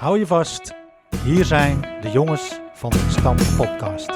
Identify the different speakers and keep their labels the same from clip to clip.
Speaker 1: Hou je vast, hier zijn de jongens van de Gestampte Podcast.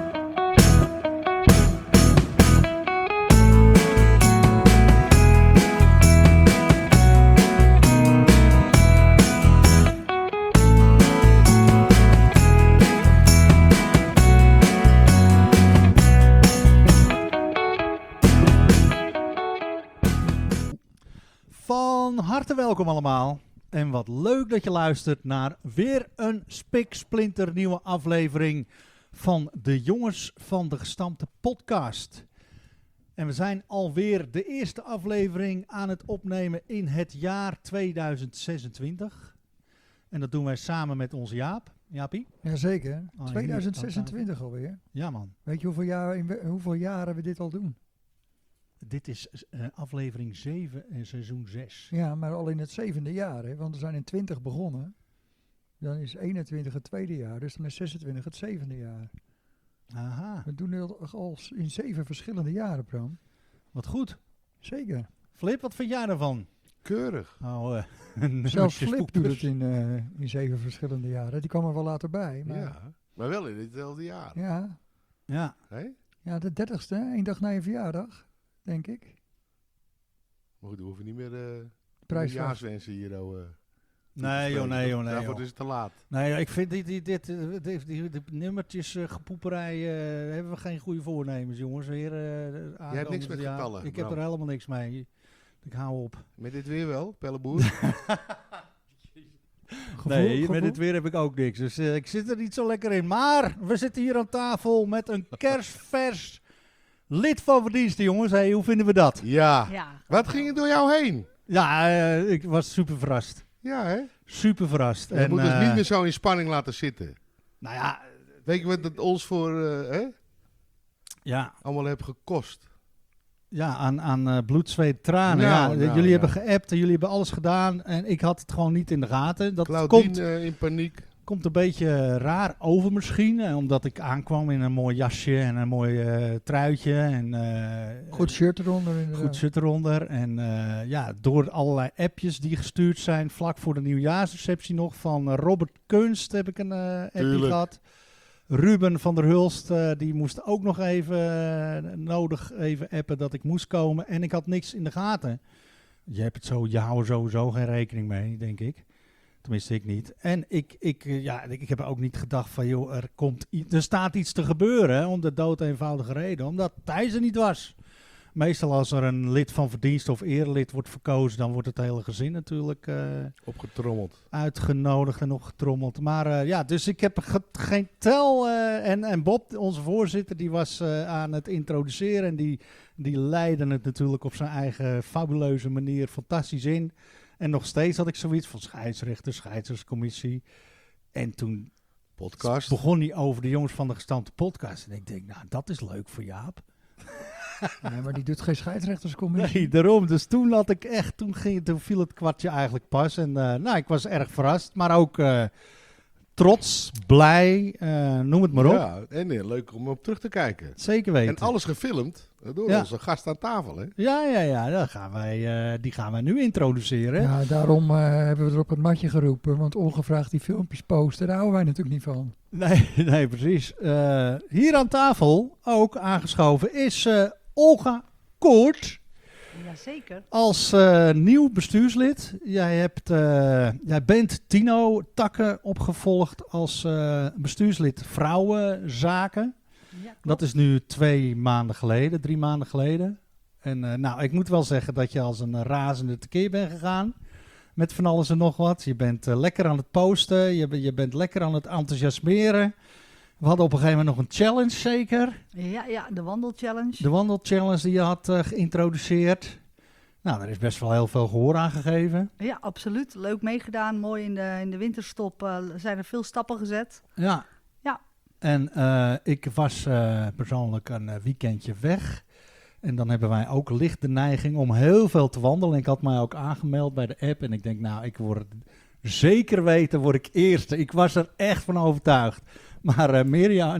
Speaker 1: Van harte welkom allemaal. En wat leuk dat je luistert naar weer een spiksplinternieuwe aflevering van de jongens van de Gestampte Podcast. En we zijn alweer de eerste aflevering aan het opnemen in het jaar 2026. En dat doen wij samen met onze Jaap. Jaapie?
Speaker 2: Jazeker,
Speaker 1: Oh,
Speaker 2: 2026 alweer.
Speaker 1: Ja man.
Speaker 2: Weet je hoeveel jaren we dit al doen?
Speaker 1: Dit is aflevering 7 en seizoen 6.
Speaker 2: Ja, maar al in het 7e jaar, hè? Want we zijn in 20 begonnen. Dan is 21 het tweede jaar, dus dan is 26 het 7e jaar.
Speaker 1: Aha,
Speaker 2: We doen het al in 7 verschillende jaren, Bram.
Speaker 1: wat goed.
Speaker 2: Zeker.
Speaker 1: Flip, wat vind jij ervan?
Speaker 3: Keurig.
Speaker 1: Oh,
Speaker 2: Zelfs Flip doet het in 7 verschillende jaren. Die kwam er wel later bij. Maar
Speaker 3: Ja, maar wel in hetzelfde jaar.
Speaker 2: ja,
Speaker 1: Ja,
Speaker 3: Hè?
Speaker 2: de 30ste, één dag na je verjaardag, denk ik.
Speaker 3: Maar goed, we hoeven niet meer
Speaker 2: Prijs
Speaker 3: jaarswensen hier.
Speaker 1: nee joh.
Speaker 3: Daarvoor
Speaker 1: joh.
Speaker 3: is het te laat.
Speaker 1: Nee, ik vind die nummertjes gepoeperij, hebben we geen goede voornemens, jongens. Weer,
Speaker 3: Jij hebt niks met getallen,
Speaker 1: Ik heb
Speaker 3: Bram.
Speaker 1: er helemaal niks mee. Ik hou op.
Speaker 3: Met dit weer wel, Pelleboer?
Speaker 1: Nee, met
Speaker 2: gevoel?
Speaker 1: dit weer heb ik ook niks. Dus ik zit er niet zo lekker in. Maar we zitten hier aan tafel met een kerstvers lid van verdiensten, jongens. Hey, hoe vinden we dat?
Speaker 3: Ja.
Speaker 4: Ja.
Speaker 3: Wat ging er door jou heen?
Speaker 1: Ja, ik was super verrast.
Speaker 3: Ja, hè?
Speaker 1: Super verrast.
Speaker 3: Je moet ons niet meer zo in spanning laten zitten.
Speaker 1: Nou ja,
Speaker 3: Weet je wat het ons voor
Speaker 1: ja.
Speaker 3: allemaal heeft gekost?
Speaker 1: Ja, aan bloed, zweet, tranen.
Speaker 3: Nou,
Speaker 1: jullie
Speaker 3: nou.
Speaker 1: hebben geappt en jullie hebben alles gedaan. En ik had het gewoon niet in de gaten. Dat
Speaker 3: Claudine in paniek.
Speaker 1: komt een beetje raar over misschien. Omdat ik aankwam in een mooi jasje en een mooi truitje. En,
Speaker 2: Goed shirt eronder inderdaad.
Speaker 1: goed shirt eronder. En ja, door allerlei appjes die gestuurd zijn. Vlak voor de nieuwjaarsreceptie nog. Van Robert Kunst heb ik een appje
Speaker 3: Tuurlijk.
Speaker 1: gehad. Ruben van der Hulst, die moest ook nog even appen dat ik moest komen. En ik had niks in de gaten. Je hebt het zo, je houdt er sowieso geen rekening mee, denk ik. Tenminste, ik niet. En ik heb ook niet gedacht van, joh, er staat iets te gebeuren. Om de dood eenvoudige reden. Omdat Thijs er niet was. Meestal als er een lid van verdiensten of erelid wordt verkozen, dan wordt het hele gezin natuurlijk
Speaker 3: Opgetrommeld.
Speaker 1: uitgenodigd en opgetrommeld. Maar ja, dus ik heb geen tel. En Bob, onze voorzitter, die was aan het introduceren. En die leidde het natuurlijk op zijn eigen fabuleuze manier fantastisch in. En nog steeds had ik zoiets van scheidsrechterscommissie. En toen
Speaker 3: Podcast.
Speaker 1: begon hij over de jongens van de Gestampte Podcast. En ik denk, nou, dat is leuk voor Jaap.
Speaker 2: Nee, maar die doet geen scheidsrechterscommissie.
Speaker 1: Nee, daarom. Dus toen had ik echt, toen viel het kwartje eigenlijk pas. En nou, ik was erg verrast, maar ook trots, blij, noem het maar op.
Speaker 3: Ja, en leuk om op terug te kijken.
Speaker 1: Zeker weten.
Speaker 3: En alles gefilmd door
Speaker 1: Ja.
Speaker 3: onze gast aan tafel, hè?
Speaker 1: Ja, die gaan wij nu introduceren.
Speaker 2: Ja, daarom hebben we er op het matje geroepen. Want ongevraagd die filmpjes posten, daar houden wij natuurlijk niet van.
Speaker 1: Nee, precies. Hier aan tafel, ook aangeschoven, is Olga Koort.
Speaker 4: Jazeker.
Speaker 1: Als nieuw bestuurslid. Jij bent Tino Takke opgevolgd als bestuurslid vrouwenzaken.
Speaker 4: Ja,
Speaker 1: Dat is nu 3 maanden geleden. En nou, ik moet wel zeggen dat je als een razende tekeer bent gegaan. Met van alles en nog wat. Je bent lekker aan het posten. Je bent lekker aan het enthousiasmeren. We hadden op een gegeven moment nog een challenge zeker.
Speaker 4: Ja, de wandelchallenge.
Speaker 1: De wandelchallenge die je had geïntroduceerd. Nou, daar is best wel heel veel gehoor aan gegeven.
Speaker 4: Ja, absoluut. Leuk meegedaan. Mooi in de winterstop zijn er veel stappen gezet.
Speaker 1: Ja.
Speaker 4: Ja.
Speaker 1: En ik was persoonlijk een weekendje weg. En dan hebben wij ook licht de neiging om heel veel te wandelen. Ik had mij ook aangemeld bij de app. En ik denk, nou, zeker weten word ik eerste. Ik was er echt van overtuigd. Maar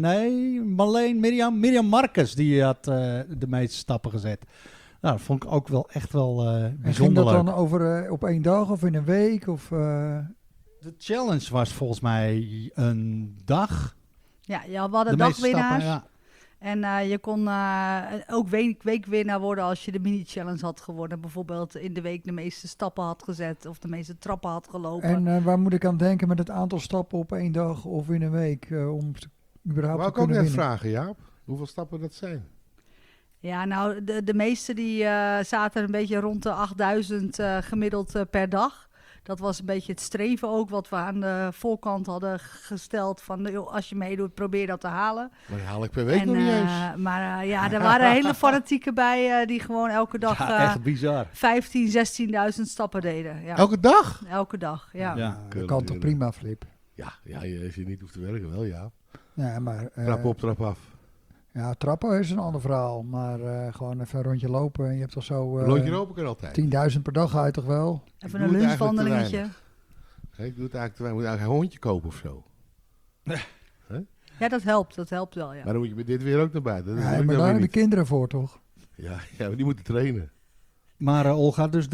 Speaker 1: Mirjam Marcus, die had de meeste stappen gezet. Nou, dat vond ik ook wel echt wel
Speaker 2: En ging
Speaker 1: bijzonder
Speaker 2: dat
Speaker 1: leuk.
Speaker 2: dan over op 1 dag of in een week? Of,
Speaker 1: De challenge was volgens mij een dag.
Speaker 4: Ja, we hadden
Speaker 1: De meeste
Speaker 4: dagwinnaars.
Speaker 1: stappen, ja.
Speaker 4: En je kon ook weekwinnaar worden als je de mini-challenge had gewonnen. Bijvoorbeeld in de week de meeste stappen had gezet of de meeste trappen had gelopen.
Speaker 2: En waar moet ik aan denken met het aantal stappen op 1 dag of in een week om überhaupt
Speaker 3: Wou
Speaker 2: te
Speaker 3: ik ook
Speaker 2: kunnen
Speaker 3: net
Speaker 2: winnen?
Speaker 3: vragen, Jaap. Hoeveel stappen dat zijn?
Speaker 4: Ja, nou, de meeste die zaten een beetje rond de 8000 gemiddeld per dag. Dat was een beetje het streven ook wat we aan de voorkant hadden gesteld. Van joh, als je meedoet, probeer dat te halen.
Speaker 3: Maar die haal ik per week nog niet eens.
Speaker 4: Maar ja, er waren hele fanatieken bij die gewoon elke dag
Speaker 1: Ja, echt bizar.
Speaker 4: 15.000, 16.000 stappen deden. Ja.
Speaker 3: Elke dag?
Speaker 4: Elke dag, ja.
Speaker 1: Ja.
Speaker 2: Dat kan toch prima, Flip?
Speaker 3: Ja, als je niet hoeft te werken wel, ja.
Speaker 2: Ja, maar
Speaker 3: Trap op, trap af.
Speaker 2: ja, trappen is een ander verhaal. Maar gewoon even een rondje lopen en je hebt toch zo
Speaker 3: Rondje lopen kan altijd.
Speaker 2: 10.000 per dag ga je toch wel?
Speaker 4: Even
Speaker 3: doe
Speaker 4: een
Speaker 3: het eigenlijk te
Speaker 4: lunchwandelingetje.
Speaker 3: Ik doe het eigenlijk te weinig. Moet eigenlijk een hondje kopen of zo.
Speaker 4: Ja, dat helpt wel, ja.
Speaker 3: Maar dan moet je met dit weer ook naar buiten. Dat
Speaker 2: Ja,
Speaker 3: wil ik
Speaker 2: maar
Speaker 3: dan
Speaker 2: daar
Speaker 3: weer
Speaker 2: hebben de
Speaker 3: niet.
Speaker 2: kinderen voor, toch?
Speaker 3: Ja, maar die moeten trainen.
Speaker 1: Maar Olga, dus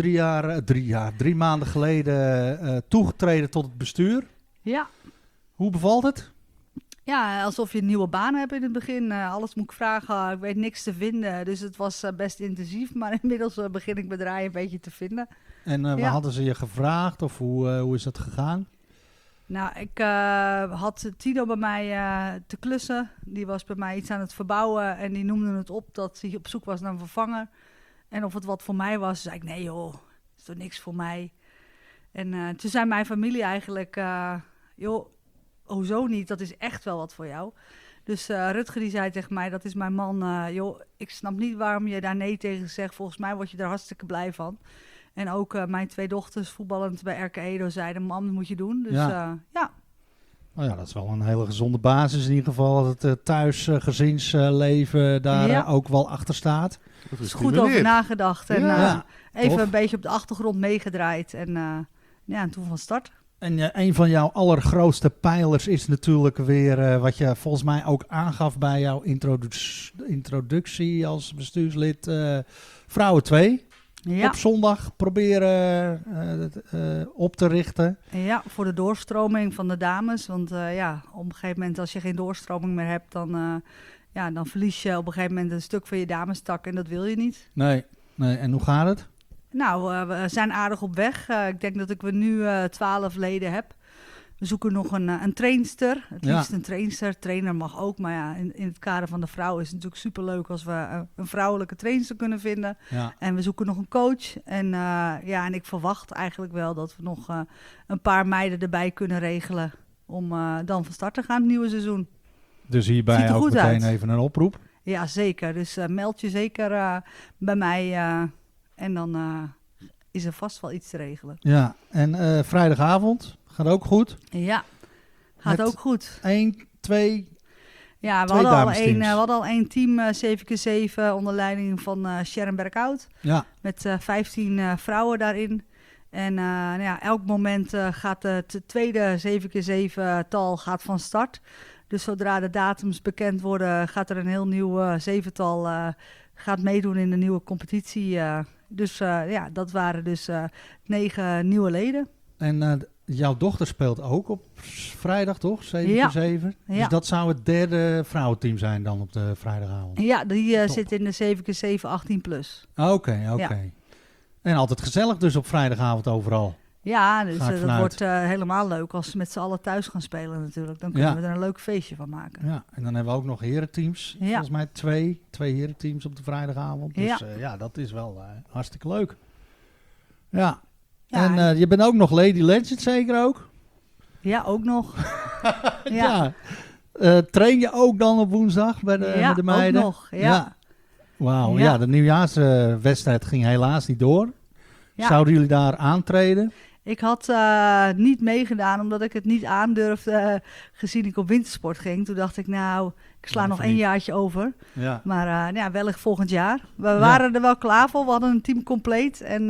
Speaker 1: 3 maanden geleden toegetreden tot het bestuur.
Speaker 4: Ja.
Speaker 1: Hoe bevalt het?
Speaker 4: Ja, alsof je een nieuwe baan hebt in het begin. Alles moet ik vragen, ik weet niks te vinden. Dus het was best intensief, maar inmiddels begin ik mijn draai een beetje te vinden.
Speaker 1: En waar
Speaker 4: Ja.
Speaker 1: hadden ze je gevraagd of hoe is dat gegaan?
Speaker 4: Nou, ik had Tino bij mij te klussen. Die was bij mij iets aan het verbouwen en die noemde het op dat hij op zoek was naar een vervanger. En of het wat voor mij was, zei ik, nee joh, is toch niks voor mij. En toen zei mijn familie eigenlijk, joh, hoezo niet, dat is echt wel wat voor jou. Dus Rutger die zei tegen mij, dat is mijn man, joh, ik snap niet waarom je daar nee tegen zegt. Volgens mij word je er hartstikke blij van. En ook mijn 2 dochters voetballend bij RK Edo zeiden, mam, dat moet je doen. Dus
Speaker 1: Ja.
Speaker 4: ja.
Speaker 1: Nou ja, dat is wel een hele gezonde basis in ieder geval. Dat het thuisgezinsleven daar
Speaker 4: Ja.
Speaker 1: ook wel achter staat.
Speaker 3: Dat
Speaker 4: is goed over nagedacht en
Speaker 1: Ja,
Speaker 4: even
Speaker 1: tof.
Speaker 4: een beetje op de achtergrond meegedraaid. En en toen van start.
Speaker 1: En een van jouw allergrootste pijlers is natuurlijk weer wat je volgens mij ook aangaf bij jouw introductie als bestuurslid. Vrouwen 2.
Speaker 4: Ja.
Speaker 1: Op zondag proberen op te richten.
Speaker 4: Ja, voor de doorstroming van de dames. Want op een gegeven moment als je geen doorstroming meer hebt, dan verlies je op een gegeven moment een stuk van je damestak en dat wil je niet.
Speaker 1: Nee. En hoe gaat het?
Speaker 4: Nou, we zijn aardig op weg. Ik denk dat ik nu 12 leden heb. We zoeken nog een trainster. Het
Speaker 1: Ja.
Speaker 4: liefst een trainster. Trainer mag ook. Maar ja, in het kader van de vrouw is het natuurlijk superleuk als we een vrouwelijke trainster kunnen vinden.
Speaker 1: Ja.
Speaker 4: En we zoeken nog een coach. En ik verwacht eigenlijk wel dat we nog een paar meiden erbij kunnen regelen. Om dan van start te gaan het nieuwe seizoen.
Speaker 1: Dus
Speaker 4: Ziet
Speaker 1: hierbij
Speaker 4: er
Speaker 1: ook
Speaker 4: goed
Speaker 1: meteen
Speaker 4: uit.
Speaker 1: even een oproep.
Speaker 4: Ja, zeker. Dus meld je zeker bij mij. En dan is er vast wel iets te regelen.
Speaker 1: Ja, en vrijdagavond gaat ook goed.
Speaker 4: Ja, gaat
Speaker 1: Met
Speaker 4: ook goed.
Speaker 1: 1, 2.
Speaker 4: Ja, we
Speaker 1: 2 damesteams.
Speaker 4: hadden al één team, 7x7, onder leiding van Sharon Berkhout.
Speaker 1: Ja,
Speaker 4: Met 15 vrouwen daarin. En elk moment gaat het tweede 7x7-tal gaat van start. Dus zodra de datums bekend worden, gaat er een heel nieuw 7-tal gaat meedoen in de nieuwe competitie. Dat waren dus 9 nieuwe leden.
Speaker 1: en jouw dochter speelt ook op vrijdag, toch? 7
Speaker 4: Ja.
Speaker 1: keer 7.
Speaker 4: Ja.
Speaker 1: Dus dat zou het derde vrouwenteam zijn dan op de vrijdagavond.
Speaker 4: Ja, die
Speaker 1: Top.
Speaker 4: zit in de 7x7 18+.
Speaker 1: Oké.
Speaker 4: Ja.
Speaker 1: En altijd gezellig dus op vrijdagavond overal.
Speaker 4: Ja, dus
Speaker 1: Ga ik
Speaker 4: dat
Speaker 1: vanuit.
Speaker 4: wordt helemaal leuk als ze met z'n allen thuis gaan spelen natuurlijk. Dan kunnen
Speaker 1: Ja.
Speaker 4: we er een leuk feestje van maken.
Speaker 1: Ja, en dan hebben we ook nog herenteams.
Speaker 4: Ja.
Speaker 1: Volgens mij twee herenteams op de vrijdagavond. Dus dat is wel hartstikke leuk. Ja.
Speaker 4: Ja,
Speaker 1: En je bent ook nog Lady Legend zeker ook?
Speaker 4: ja, ook nog.
Speaker 1: Ja. Train je ook dan op woensdag bij met de meiden?
Speaker 4: ook nog. Ja.
Speaker 1: Wauw,
Speaker 4: Ja.
Speaker 1: ja, de nieuwjaarswedstrijd ging helaas niet door.
Speaker 4: Ja.
Speaker 1: Zouden jullie daar aantreden?
Speaker 4: Ik had niet meegedaan omdat ik het niet aandurfde gezien ik op wintersport ging. Toen dacht ik, nou, ik sla
Speaker 1: Ja,
Speaker 4: nog
Speaker 1: even
Speaker 4: 1
Speaker 1: niet.
Speaker 4: jaartje over.
Speaker 1: Ja.
Speaker 4: Maar wellicht volgend jaar. We waren er wel klaar voor. We hadden een team compleet. En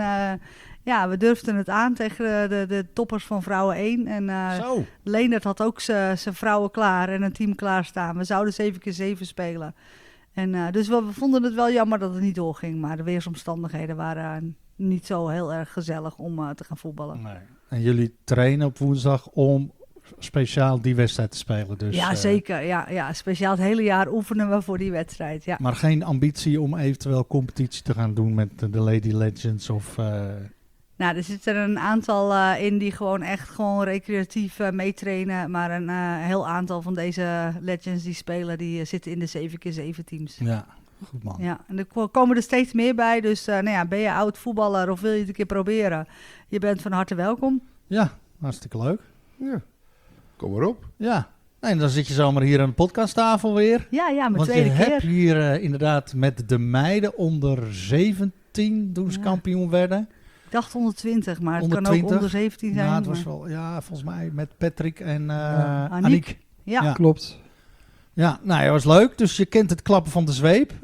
Speaker 4: we durfden het aan tegen de toppers van Vrouwen 1. En
Speaker 1: Zo.
Speaker 4: Leendert had ook zijn vrouwen klaar en een team klaarstaan. We zouden 7x7 spelen. En dus we vonden het wel jammer dat het niet doorging. Maar de weersomstandigheden waren niet zo heel erg gezellig om te gaan voetballen.
Speaker 1: Nee. En jullie trainen op woensdag om speciaal die wedstrijd te spelen. Dus,
Speaker 4: Ja, zeker. Ja, speciaal het hele jaar oefenen we voor die wedstrijd. Ja.
Speaker 1: Maar geen ambitie om eventueel competitie te gaan doen met de Lady Legends of...
Speaker 4: Nou, er zitten een aantal in die gewoon recreatief meetrainen. Maar een heel aantal van deze legends die spelen, die zitten in de 7x7 teams.
Speaker 1: Ja, goed man.
Speaker 4: Ja, en er komen er steeds meer bij. Dus ben je oud voetballer of wil je het een keer proberen? Je bent van harte welkom.
Speaker 1: Ja, hartstikke leuk.
Speaker 3: Ja, kom maar op.
Speaker 1: Ja, en dan zit je zomaar hier aan de podcasttafel weer.
Speaker 4: Ja, mijn
Speaker 1: Want
Speaker 4: tweede
Speaker 1: je
Speaker 4: keer.
Speaker 1: hebt hier inderdaad met de meiden onder 17 toen ze kampioen werden.
Speaker 4: Ik dacht 120, maar het
Speaker 1: Onder
Speaker 4: kan
Speaker 1: 20.
Speaker 4: ook onder 17 zijn.
Speaker 1: Ja, het was
Speaker 4: maar-
Speaker 1: wel, volgens mij met Patrick en
Speaker 4: Aniek.
Speaker 1: Aniek.
Speaker 4: Ja.
Speaker 1: Ja.
Speaker 2: Klopt.
Speaker 1: Ja, nou ja, was leuk. Dus je kent het klappen van de zweep.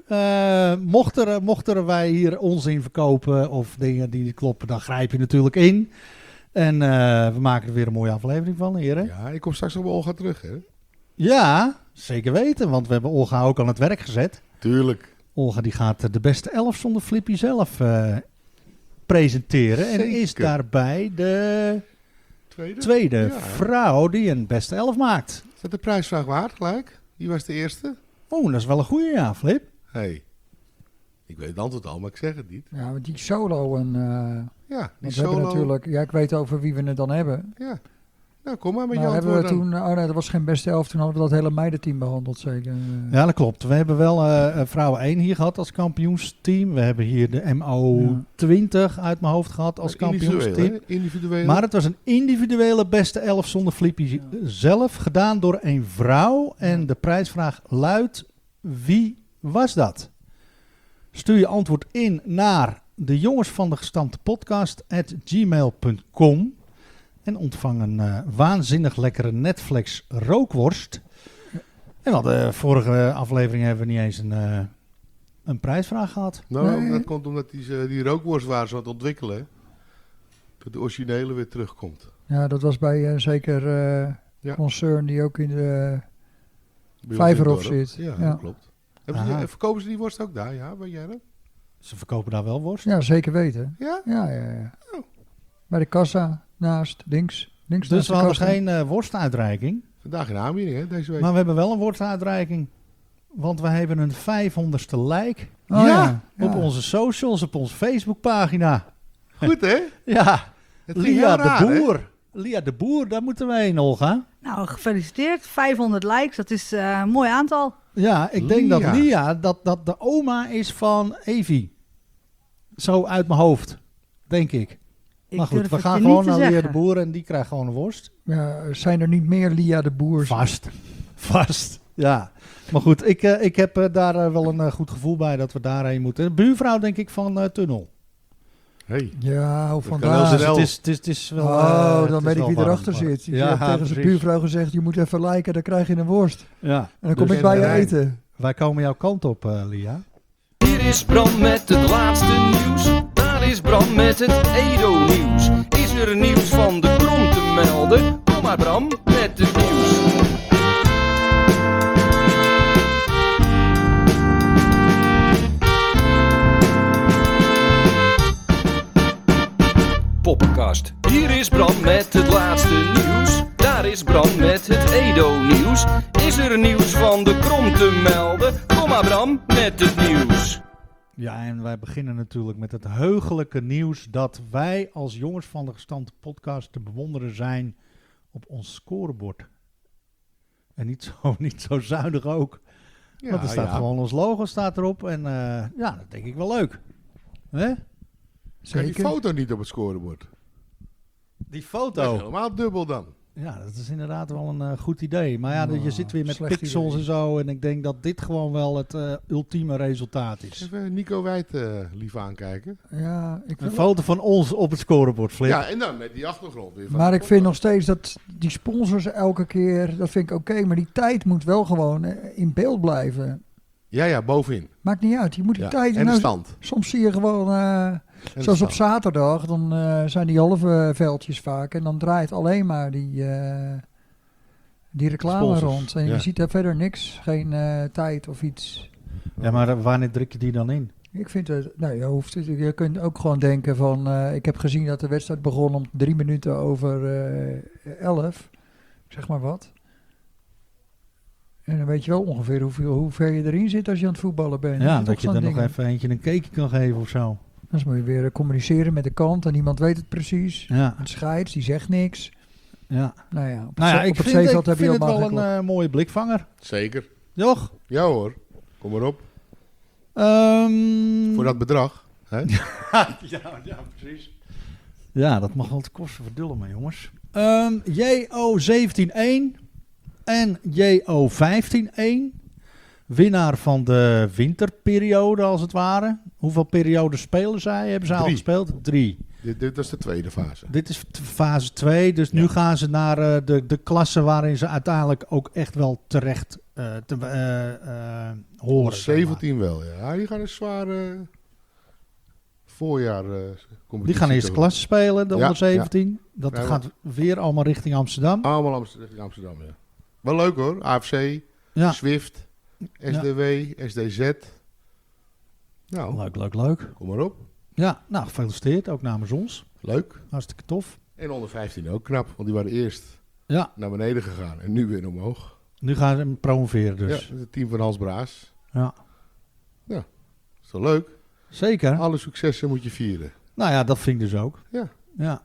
Speaker 1: Mochten wij hier onzin verkopen of dingen die niet kloppen, dan grijp je natuurlijk in. En we maken er weer een mooie aflevering van, heren.
Speaker 3: Ja, ik kom straks op Olga terug, hè?
Speaker 1: Ja, zeker weten, want we hebben Olga ook aan het werk gezet.
Speaker 3: Tuurlijk.
Speaker 1: Olga die gaat de beste 11 zonder Flippy zelf presenteren. En
Speaker 3: Zeker.
Speaker 1: is daarbij de tweede
Speaker 3: Ja.
Speaker 1: vrouw die een beste 11 maakt.
Speaker 3: Is dat de prijsvraag waard gelijk? Wie was de eerste?
Speaker 1: Oeh, dat is wel een goeie, ja, Flip.
Speaker 3: Hey. Ik weet het antwoord al, maar ik zeg het niet.
Speaker 2: Ja, want die solo en...
Speaker 3: Ja, die
Speaker 2: want we hebben
Speaker 3: solo.
Speaker 2: natuurlijk... Ja, ik weet over wie we het dan hebben.
Speaker 3: Ja. Nou, kom maar met
Speaker 2: Maar
Speaker 3: je
Speaker 2: hebben we
Speaker 3: antwoord dan.
Speaker 2: toen... Oh nee, dat was geen beste 11. Toen hadden we dat hele meidenteam behandeld, zeker.
Speaker 1: Ja, dat klopt. We hebben wel vrouwen 1 hier gehad als kampioensteam. We hebben hier de MO20 uit mijn hoofd gehad als kampioensteam.
Speaker 3: Individueel, hè? Individueel.
Speaker 1: Maar het was een individuele beste 11 zonder Flippy zelf, gedaan door een vrouw. En de prijsvraag luidt, wie was dat? Stuur je antwoord in naar de jongens van de gestampte podcast @gmail.com en ontvang een waanzinnig lekkere Netflix rookworst. En de vorige aflevering hebben we niet eens een prijsvraag gehad.
Speaker 3: Nou,
Speaker 2: Nee.
Speaker 3: dat komt omdat die rookworst waren ze aan het ontwikkelen. Hè? Dat de originele weer terugkomt.
Speaker 2: Ja, dat was bij zeker
Speaker 3: Ja.
Speaker 2: Concern die ook in de
Speaker 3: Bij ons in
Speaker 2: Vijverhof
Speaker 3: het dorp.
Speaker 2: zit.
Speaker 3: Ja,
Speaker 2: Ja.
Speaker 3: dat klopt.
Speaker 1: Aha.
Speaker 3: Verkopen ze die worst ook daar? Ja, weet jij dat?
Speaker 1: Ze verkopen daar wel worst.
Speaker 2: Ja, zeker weten.
Speaker 3: Ja?
Speaker 2: Ja.
Speaker 3: Oh.
Speaker 2: Bij de kassa, naast, links
Speaker 1: Dus
Speaker 2: naast
Speaker 1: we
Speaker 2: de
Speaker 1: hadden
Speaker 2: kassa.
Speaker 1: geen worstuitreiking.
Speaker 3: Vandaag in aanbieding, hè, deze week.
Speaker 1: Maar we hebben wel een worstuitreiking. Want we hebben een 500ste like
Speaker 2: Oh, ja.
Speaker 1: op onze socials, op onze Facebookpagina.
Speaker 3: Goed, hè?
Speaker 1: Ja,
Speaker 3: Het ging
Speaker 1: Lia
Speaker 3: heel raar,
Speaker 1: de
Speaker 3: hè?
Speaker 1: Boer. Lia de Boer, daar moeten we heen, Olga.
Speaker 4: Nou, gefeliciteerd. 500 likes, dat is een mooi aantal.
Speaker 1: Ja, ik denk dat
Speaker 3: Lia.
Speaker 1: Lia, dat de oma is van Evie. Zo uit mijn hoofd, denk ik.
Speaker 4: Ik
Speaker 1: Maar goed,
Speaker 4: durf
Speaker 1: we
Speaker 4: het
Speaker 1: gaan
Speaker 4: je
Speaker 1: gewoon
Speaker 4: niet te
Speaker 1: naar Lia de
Speaker 4: zeggen.
Speaker 1: Boer en die krijgt gewoon een worst.
Speaker 2: Ja, zijn er niet meer Lia de Boers?
Speaker 1: Vast, ja. Maar goed, ik heb daar wel een goed gevoel bij dat we daarheen moeten. De buurvrouw, denk ik, van Tunnel.
Speaker 3: Hey.
Speaker 2: Ja, hoe
Speaker 3: kan heel
Speaker 2: vandaar.
Speaker 3: snel.
Speaker 1: Het is wel...
Speaker 2: Oh,
Speaker 1: het
Speaker 2: dan
Speaker 1: is
Speaker 2: weet ik
Speaker 1: wel
Speaker 2: wie
Speaker 1: warm,
Speaker 2: erachter
Speaker 1: warm.
Speaker 2: zit. Die
Speaker 1: Ja,
Speaker 2: heeft tegen zijn
Speaker 1: precies.
Speaker 2: buurvrouw gezegd, je moet even liken, dan krijg je een worst.
Speaker 1: Ja.
Speaker 2: En dan kom
Speaker 1: Dus
Speaker 2: ik bij je
Speaker 3: en-
Speaker 2: eten.
Speaker 1: wij komen jouw kant op, Lia.
Speaker 5: Hier is Bram met het laatste nieuws. Daar is Bram met het Edo-nieuws. Is er nieuws van de Krom te melden? Kom maar Bram met het nieuws. Poppenkast. Hier is Bram met het laatste nieuws. Daar is Bram met het Edo-nieuws. Is er nieuws van de Krom te melden? Kom maar Bram met het nieuws.
Speaker 1: Ja, en wij beginnen natuurlijk met het heugelijke nieuws dat wij als jongens van de gestampte podcast te bewonderen zijn op ons scorebord. En niet zo zuinig ook.
Speaker 3: Ja,
Speaker 1: Want er staat
Speaker 3: ja.
Speaker 1: gewoon ons logo staat erop. En ja, dat denk ik wel leuk. Hè?
Speaker 3: Kijk, die
Speaker 2: Zeker.
Speaker 3: foto niet op het scorebord.
Speaker 1: Die
Speaker 3: Dat is
Speaker 1: foto.
Speaker 3: helemaal dubbel dan.
Speaker 1: Ja, dat is inderdaad wel een goed idee. Maar ja,
Speaker 2: Nou,
Speaker 1: je zit weer met
Speaker 2: slecht
Speaker 1: pixels
Speaker 2: idee.
Speaker 1: en zo. En ik denk dat dit gewoon wel het ultieme resultaat is.
Speaker 3: Even Nico Wijd lief aankijken.
Speaker 2: Ja, ik
Speaker 1: Een
Speaker 2: vind,
Speaker 1: foto van ons op het scorebord, Flip.
Speaker 3: Ja, en dan met die achtergrond weer. van
Speaker 2: maar
Speaker 3: de
Speaker 2: ik vind nog
Speaker 3: podcast.
Speaker 2: steeds dat die sponsors elke keer, dat vind ik oké, maar die tijd moet wel gewoon in beeld blijven.
Speaker 3: Ja, bovenin.
Speaker 2: Maakt niet uit, je moet die
Speaker 3: Ja.
Speaker 2: tijd...
Speaker 3: En de
Speaker 2: nou,
Speaker 3: stand.
Speaker 2: soms zie je gewoon,
Speaker 3: En de
Speaker 2: zoals op
Speaker 3: stand.
Speaker 2: zaterdag, dan zijn die halve veldjes vaak en dan draait alleen maar die reclame
Speaker 3: Sponsors,
Speaker 2: rond. En
Speaker 3: ja.
Speaker 2: je ziet daar verder niks, geen tijd of iets.
Speaker 1: Ja, maar wanneer druk je die dan in?
Speaker 2: Ik vind het, nou, je kunt ook gewoon denken van, ik heb gezien dat de wedstrijd begon om 3 minuten over 11, zeg maar wat. En dan weet je wel ongeveer hoe ver je erin zit als je aan het voetballen bent.
Speaker 1: Ja,
Speaker 2: is
Speaker 1: dat
Speaker 2: toch
Speaker 1: je
Speaker 2: zo'n
Speaker 1: er nog
Speaker 2: ding.
Speaker 1: even eentje een cakeje kan geven of zo.
Speaker 2: Dan moet je weer communiceren met de kant en niemand weet het precies.
Speaker 1: Ja,
Speaker 2: Het scheids, die zegt niks.
Speaker 1: ja.
Speaker 2: Nou ja, op
Speaker 1: Nou ja,
Speaker 2: op
Speaker 1: ik
Speaker 2: het
Speaker 1: vind
Speaker 2: zeeveld heb je
Speaker 1: het
Speaker 2: allemaal
Speaker 1: wel
Speaker 2: geen klap.
Speaker 1: een mooie blikvanger.
Speaker 3: Zeker.
Speaker 1: Toch?
Speaker 3: Ja hoor, kom maar op. Voor dat bedrag. Hè?
Speaker 1: ja, precies. Ja, dat mag wel te kosten verdullen, maar jongens. JO 17-1 en JO 15-1. Winnaar van de winterperiode, als het ware. Hoeveel periodes spelen zij? Hebben zij al
Speaker 3: 3.
Speaker 1: gespeeld? 3.
Speaker 3: Dit is de tweede fase.
Speaker 1: Dit is fase 2, dus nu gaan ze naar de klasse waarin ze uiteindelijk ook echt wel terecht horen.
Speaker 3: Onder 17 wel, ja. Die gaan een zware voorjaar competitie.
Speaker 1: Die gaan eerst
Speaker 3: toch?
Speaker 1: klasse spelen, de
Speaker 3: Ja,
Speaker 1: onder 17. Dat
Speaker 3: Ja,
Speaker 1: gaat weer allemaal richting Amsterdam.
Speaker 3: Allemaal Amsterdam, ja. Wel leuk hoor. AFC,
Speaker 1: Ja,
Speaker 3: Zwift, SDW, SDZ. Nou,
Speaker 1: leuk.
Speaker 3: kom maar op.
Speaker 1: Ja, nou, gefeliciteerd, ook namens ons.
Speaker 3: Leuk.
Speaker 1: Hartstikke tof.
Speaker 3: En onder 15 ook knap, want die waren eerst
Speaker 1: Ja,
Speaker 3: naar beneden gegaan en nu weer omhoog.
Speaker 1: nu gaan ze hem promoveren dus.
Speaker 3: Ja, dat is het team van Hans Braas.
Speaker 1: Ja.
Speaker 3: Is toch leuk?
Speaker 1: Zeker.
Speaker 3: Alle successen moet je vieren.
Speaker 1: Nou ja, dat vind ik dus ook.
Speaker 3: Ja.
Speaker 1: Ja.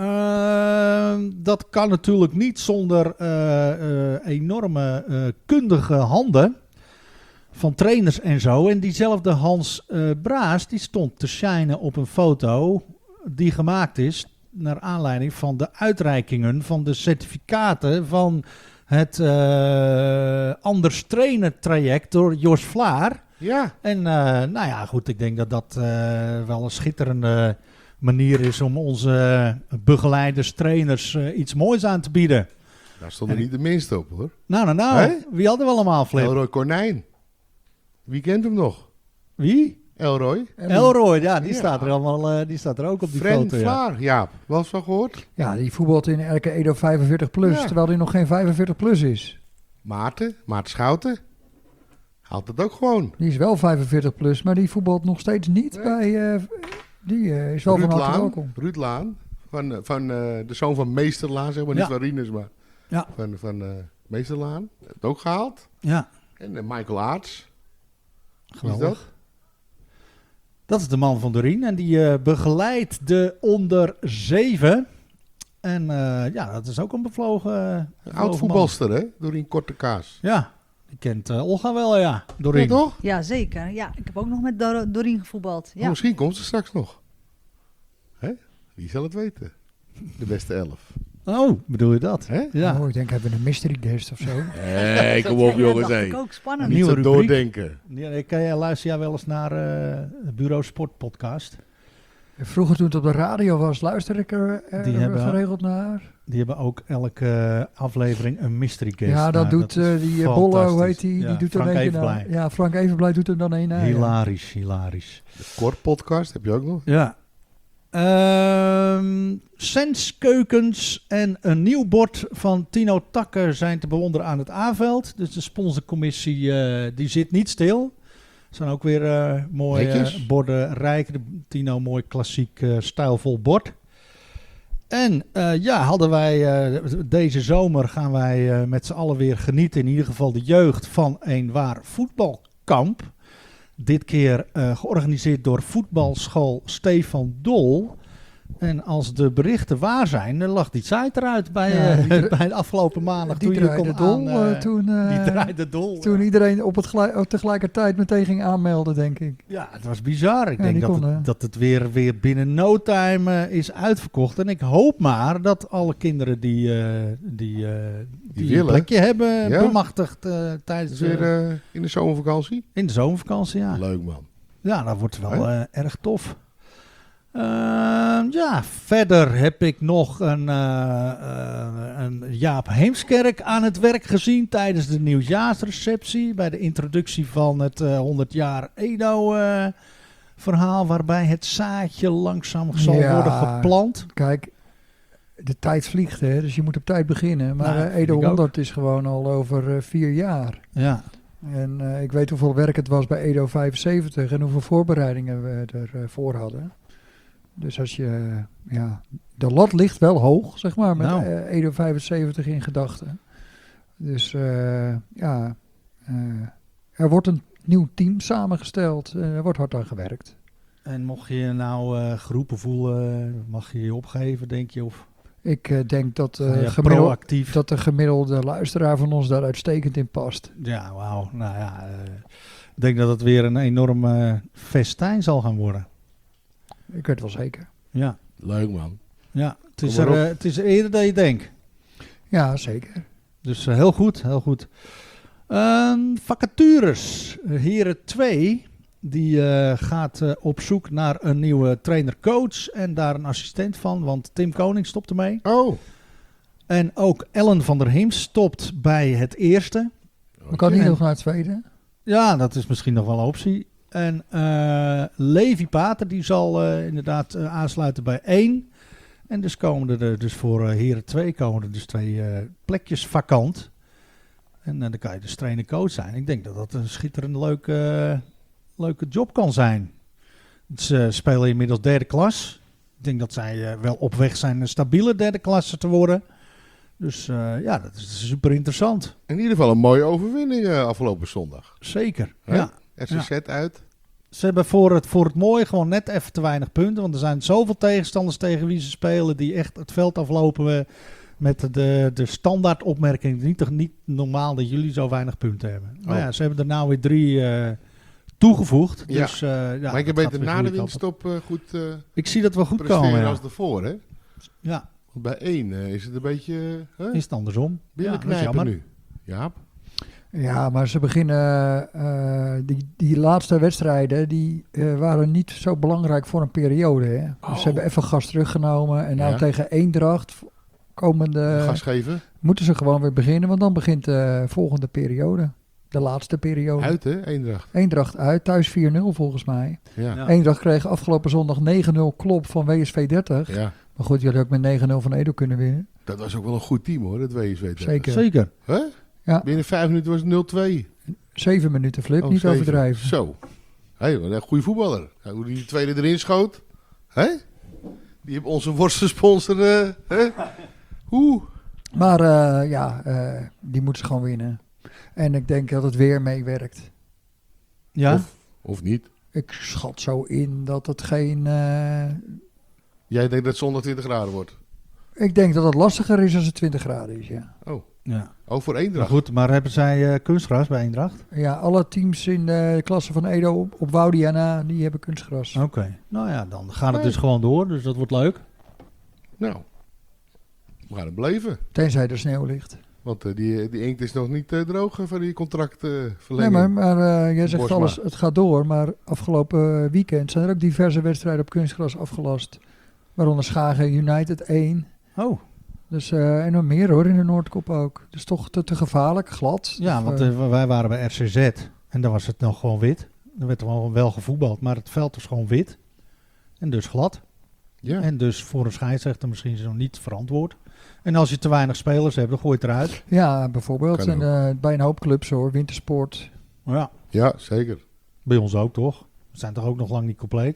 Speaker 1: Dat kan natuurlijk niet zonder enorme kundige handen van trainers en zo. En diezelfde Hans Braas, die stond te shinen op een foto die gemaakt is naar aanleiding van de uitreikingen van de certificaten van het Anders Trainen traject door Jos Vlaar.
Speaker 3: Ja.
Speaker 1: En nou ja, goed, ik denk dat dat wel een schitterende manier is om onze begeleiders, trainers iets moois aan te bieden.
Speaker 3: Daar stonden niet de minste op hoor.
Speaker 1: Nou,
Speaker 3: Hè?
Speaker 1: wie hadden we allemaal, Flip?
Speaker 3: Elroy Konijn. Wie kent hem nog?
Speaker 1: Wie?
Speaker 3: Elroy.
Speaker 1: Elroy, ja, die
Speaker 3: Ja.
Speaker 1: staat er allemaal, die staat er ook op die
Speaker 3: Fren
Speaker 1: foto. Ja.
Speaker 3: Vlaar, Jaap. Wel eens van gehoord?
Speaker 2: Ja, die voetbalt in elke Edo 45 plus,
Speaker 3: Ja.
Speaker 2: terwijl hij nog geen 45 plus is.
Speaker 3: Maarten Schouten. Haalt het ook gewoon.
Speaker 2: Die is wel 45 plus, maar die voetbalt nog steeds niet
Speaker 3: Nee.
Speaker 2: bij... die is wel van harte welkom.
Speaker 3: Ruud Laan. Van de zoon van Meester Laan, zeg maar. Niet
Speaker 1: Ja.
Speaker 3: van Rinus, maar
Speaker 1: Ja.
Speaker 3: van Meester Laan. Het ook gehaald.
Speaker 1: Ja,
Speaker 3: En Michael Aarts. Wie is
Speaker 1: geweldig.
Speaker 3: dat?
Speaker 1: Dat is de man van Doreen en die begeleidt de onder 7. En ja, dat is ook een bevlogen
Speaker 3: Oud
Speaker 1: man.
Speaker 3: voetbalster, hè? Doreen Korte Kaas.
Speaker 1: Ja, die kent Olga wel, ja. Doreen.
Speaker 3: Ja, toch?
Speaker 4: Ja, zeker. Ja, ik heb ook nog met Doreen gevoetbald.
Speaker 3: Oh,
Speaker 4: Ja.
Speaker 3: misschien komt ze straks nog. Hè? Wie zal het weten? De beste 11.
Speaker 1: Oh, bedoel je dat?
Speaker 3: Hè?
Speaker 1: Ja.
Speaker 2: Oh, ik denk, hebben we een mystery guest of zo?
Speaker 3: Hey, kom op
Speaker 4: Ja,
Speaker 3: jongens.
Speaker 4: dacht
Speaker 3: Hey.
Speaker 4: ik ook spannend.
Speaker 3: Niet
Speaker 1: Nieuwe
Speaker 3: zo
Speaker 1: rubriek.
Speaker 3: doordenken.
Speaker 1: Ja, luister jij wel eens naar het Bureau Sport podcast?
Speaker 2: Vroeger toen het op de radio was, luisterde ik er
Speaker 1: Die hebben-
Speaker 2: geregeld naar.
Speaker 1: Die hebben ook elke aflevering een mystery guest.
Speaker 2: Ja, dat
Speaker 1: Nou,
Speaker 2: doet
Speaker 1: is
Speaker 2: die Bolle, hoe
Speaker 1: fantastisch.
Speaker 2: heet die?
Speaker 1: Ja,
Speaker 2: Die doet er
Speaker 1: Frank
Speaker 2: een
Speaker 1: Evenblij.
Speaker 2: Ja, Frank Evenblij doet er dan een na. Ja.
Speaker 1: Hilarisch.
Speaker 3: De Kort podcast heb je ook nog.
Speaker 1: Ja. Senskeukens en een nieuw bord van Tino Takker zijn te bewonderen aan het A-veld. Dus de sponsorcommissie die zit niet stil. Er zijn ook weer mooie
Speaker 3: Netjes.
Speaker 1: borden rijk. Tino, mooi klassiek stijlvol bord. En hadden wij deze zomer gaan wij met z'n allen weer genieten. In ieder geval de jeugd van een waar voetbalkamp. Dit keer georganiseerd door voetbalschool Stefan Dol. En als de berichten waar zijn, dan lag die site eruit bij,
Speaker 2: Ja, die
Speaker 1: bij de afgelopen maandag.
Speaker 2: Die
Speaker 1: toen je
Speaker 2: draaide
Speaker 1: kon
Speaker 2: dol
Speaker 1: aan, die
Speaker 2: toen,
Speaker 1: draaide dol.
Speaker 2: toen iedereen op het tegelijkertijd meteen ging aanmelden, denk ik.
Speaker 1: Ja, het was bizar. Ik
Speaker 2: Ja,
Speaker 1: denk
Speaker 2: die
Speaker 1: dat,
Speaker 2: kon,
Speaker 1: het, dat het weer binnen no time is uitverkocht. En ik hoop maar dat alle kinderen die een
Speaker 3: willen.
Speaker 1: plekje hebben
Speaker 3: Ja.
Speaker 1: bemachtigd tijdens
Speaker 3: Dus weer in de zomervakantie.
Speaker 1: in de zomervakantie. Ja.
Speaker 3: Leuk man.
Speaker 1: Ja, dat wordt wel erg tof. Verder heb ik nog een Jaap Heemskerk aan het werk gezien tijdens de nieuwjaarsreceptie. Bij de introductie van het 100 jaar Edo verhaal, waarbij het zaadje langzaam zal
Speaker 2: Ja.
Speaker 1: worden geplant.
Speaker 2: Kijk, de tijd vliegt, hè, dus je moet op tijd beginnen. Maar
Speaker 1: Nou, vind
Speaker 2: Edo
Speaker 1: ik ook.
Speaker 2: 100 is gewoon al over 4 jaar.
Speaker 1: Ja,
Speaker 2: En ik weet hoeveel werk het was bij Edo 75 en hoeveel voorbereidingen we ervoor hadden. Dus als je, de lat ligt wel hoog, zeg maar, met Edo 75 in gedachten. Dus er wordt een nieuw team samengesteld. Er wordt hard aan gewerkt.
Speaker 1: En mocht je je nou geroepen voelen, mag je je opgeven, denk je? Of
Speaker 2: Ik denk dat,
Speaker 1: proactief?
Speaker 2: dat de gemiddelde luisteraar van ons daar uitstekend in past.
Speaker 1: Ja, wauw. Nou ja, ik denk dat het weer een enorm festijn zal gaan worden.
Speaker 2: Ik weet het wel zeker.
Speaker 1: Ja,
Speaker 3: Leuk, man.
Speaker 1: ja.
Speaker 3: Kom maar op.
Speaker 1: Het is eerder dan je denkt.
Speaker 2: Ja, zeker.
Speaker 1: Dus heel goed, heel goed. Vacatures. Heren 2, die gaat op zoek naar een nieuwe trainer-coach en daar een assistent van, want Tim Koning stopt ermee.
Speaker 3: Oh.
Speaker 1: En ook Ellen van der Hims stopt bij het eerste.
Speaker 2: Maar kan niet nog naar het tweede?
Speaker 1: Ja, dat is misschien nog wel een optie. En Levi Pater, die zal inderdaad aansluiten bij 1. En dus komen er dus voor heren 2 komen er dus 2 plekjes vakant. En dan kan je dus trainer-coach zijn. Ik denk dat dat een schitterende leuke job kan zijn. Ze spelen inmiddels 3e klas. Ik denk dat zij wel op weg zijn een stabiele 3e klasse te worden. Dus dat is super interessant.
Speaker 3: In ieder geval een mooie overwinning afgelopen zondag.
Speaker 1: Zeker,
Speaker 3: Hè?
Speaker 1: ja.
Speaker 3: SCZ uit.
Speaker 1: Ze hebben voor het mooie gewoon net even te weinig punten. Want er zijn zoveel tegenstanders tegen wie ze spelen die echt het veld aflopen met de standaard opmerking. Niet normaal dat jullie zo weinig punten hebben. Maar ja, ze hebben er nou weer 3 toegevoegd.
Speaker 3: Ja.
Speaker 1: Dus,
Speaker 3: Maar ik heb beter na de winststop goed
Speaker 1: ik zie dat we goed
Speaker 3: presteren
Speaker 1: komen. Ja.
Speaker 3: als ervoor, hè?
Speaker 1: Ja,
Speaker 3: Want bij 1 is het een beetje
Speaker 1: is het andersom.
Speaker 3: billen
Speaker 1: Ja, dat is
Speaker 3: knijpen
Speaker 1: jammer.
Speaker 3: nu. Jaap?
Speaker 2: Ja, maar ze beginnen... die laatste wedstrijden, die waren niet zo belangrijk voor een periode. Hè? Dus ze hebben even gas teruggenomen. En nou
Speaker 3: Ja.
Speaker 2: tegen Eendracht
Speaker 3: Gas geven?
Speaker 2: moeten ze gewoon weer beginnen. Want dan begint de volgende periode. De laatste periode.
Speaker 3: Uit, hè? Eendracht.
Speaker 2: Eendracht uit, thuis 4-0 volgens mij.
Speaker 3: Ja.
Speaker 1: Ja.
Speaker 2: Eendracht kreeg afgelopen zondag 9-0 klop van WSV 30.
Speaker 3: Ja.
Speaker 2: Maar goed, jullie hadden ook met 9-0 van Edo kunnen winnen.
Speaker 3: Dat was ook wel een goed team, hoor, het WSW.
Speaker 2: Zeker.
Speaker 1: Zeker.
Speaker 3: Hè?
Speaker 2: Ja.
Speaker 3: Binnen 5 minuten was het 0-2.
Speaker 2: 7 minuten flip, niet
Speaker 3: 7.
Speaker 2: overdrijven.
Speaker 3: Zo. Hé, wat een goede voetballer. Ja, hoe die tweede erin schoot. Hè? Die heeft onze worstensponsor. Hè? Hoe?
Speaker 2: Maar die moeten ze gewoon winnen. En ik denk dat het weer meewerkt.
Speaker 1: Ja?
Speaker 3: Of niet?
Speaker 2: Ik schat zo in dat het geen...
Speaker 3: Jij denkt dat het zondag 20 graden wordt?
Speaker 2: ik denk dat het lastiger is als het 20 graden is, ja.
Speaker 1: Ja.
Speaker 3: Oh, voor
Speaker 1: Maar
Speaker 3: Eendracht.
Speaker 1: goed, maar hebben zij kunstgras bij Eendracht?
Speaker 2: Ja, alle teams in de klasse van Edo op Woudiana, die hebben kunstgras.
Speaker 1: Oké. Nou ja, dan gaat het
Speaker 3: Nee.
Speaker 1: dus gewoon door. Dus dat wordt leuk.
Speaker 3: Nou, we gaan het beleven.
Speaker 2: Tenzij er sneeuw ligt.
Speaker 3: Want die inkt is nog niet droog van die
Speaker 2: Nee,
Speaker 3: contractverlenging.
Speaker 2: maar jij zegt
Speaker 3: Bosma.
Speaker 2: alles, het gaat door. Maar afgelopen weekend zijn er ook diverse wedstrijden op kunstgras afgelast. Waaronder Schagen United 1.
Speaker 1: Oh.
Speaker 2: Dus, en nog meer hoor, in de Noordkop ook. Dus toch te gevaarlijk, glad.
Speaker 1: Ja,
Speaker 2: Of,
Speaker 1: want wij waren bij RCZ en daar was het nog gewoon wit. Er werd wel gevoetbald, maar het veld was gewoon wit. En dus glad.
Speaker 3: Ja.
Speaker 1: En dus voor een scheidsrechter misschien zo niet verantwoord. En als je te weinig spelers hebt, dan gooi je het eruit.
Speaker 2: ja, bijvoorbeeld.
Speaker 3: Kan
Speaker 2: En bij een hoop clubs hoor, wintersport.
Speaker 1: Ja,
Speaker 3: Ja, zeker.
Speaker 1: bij ons ook toch? We zijn toch ook nog lang niet compleet?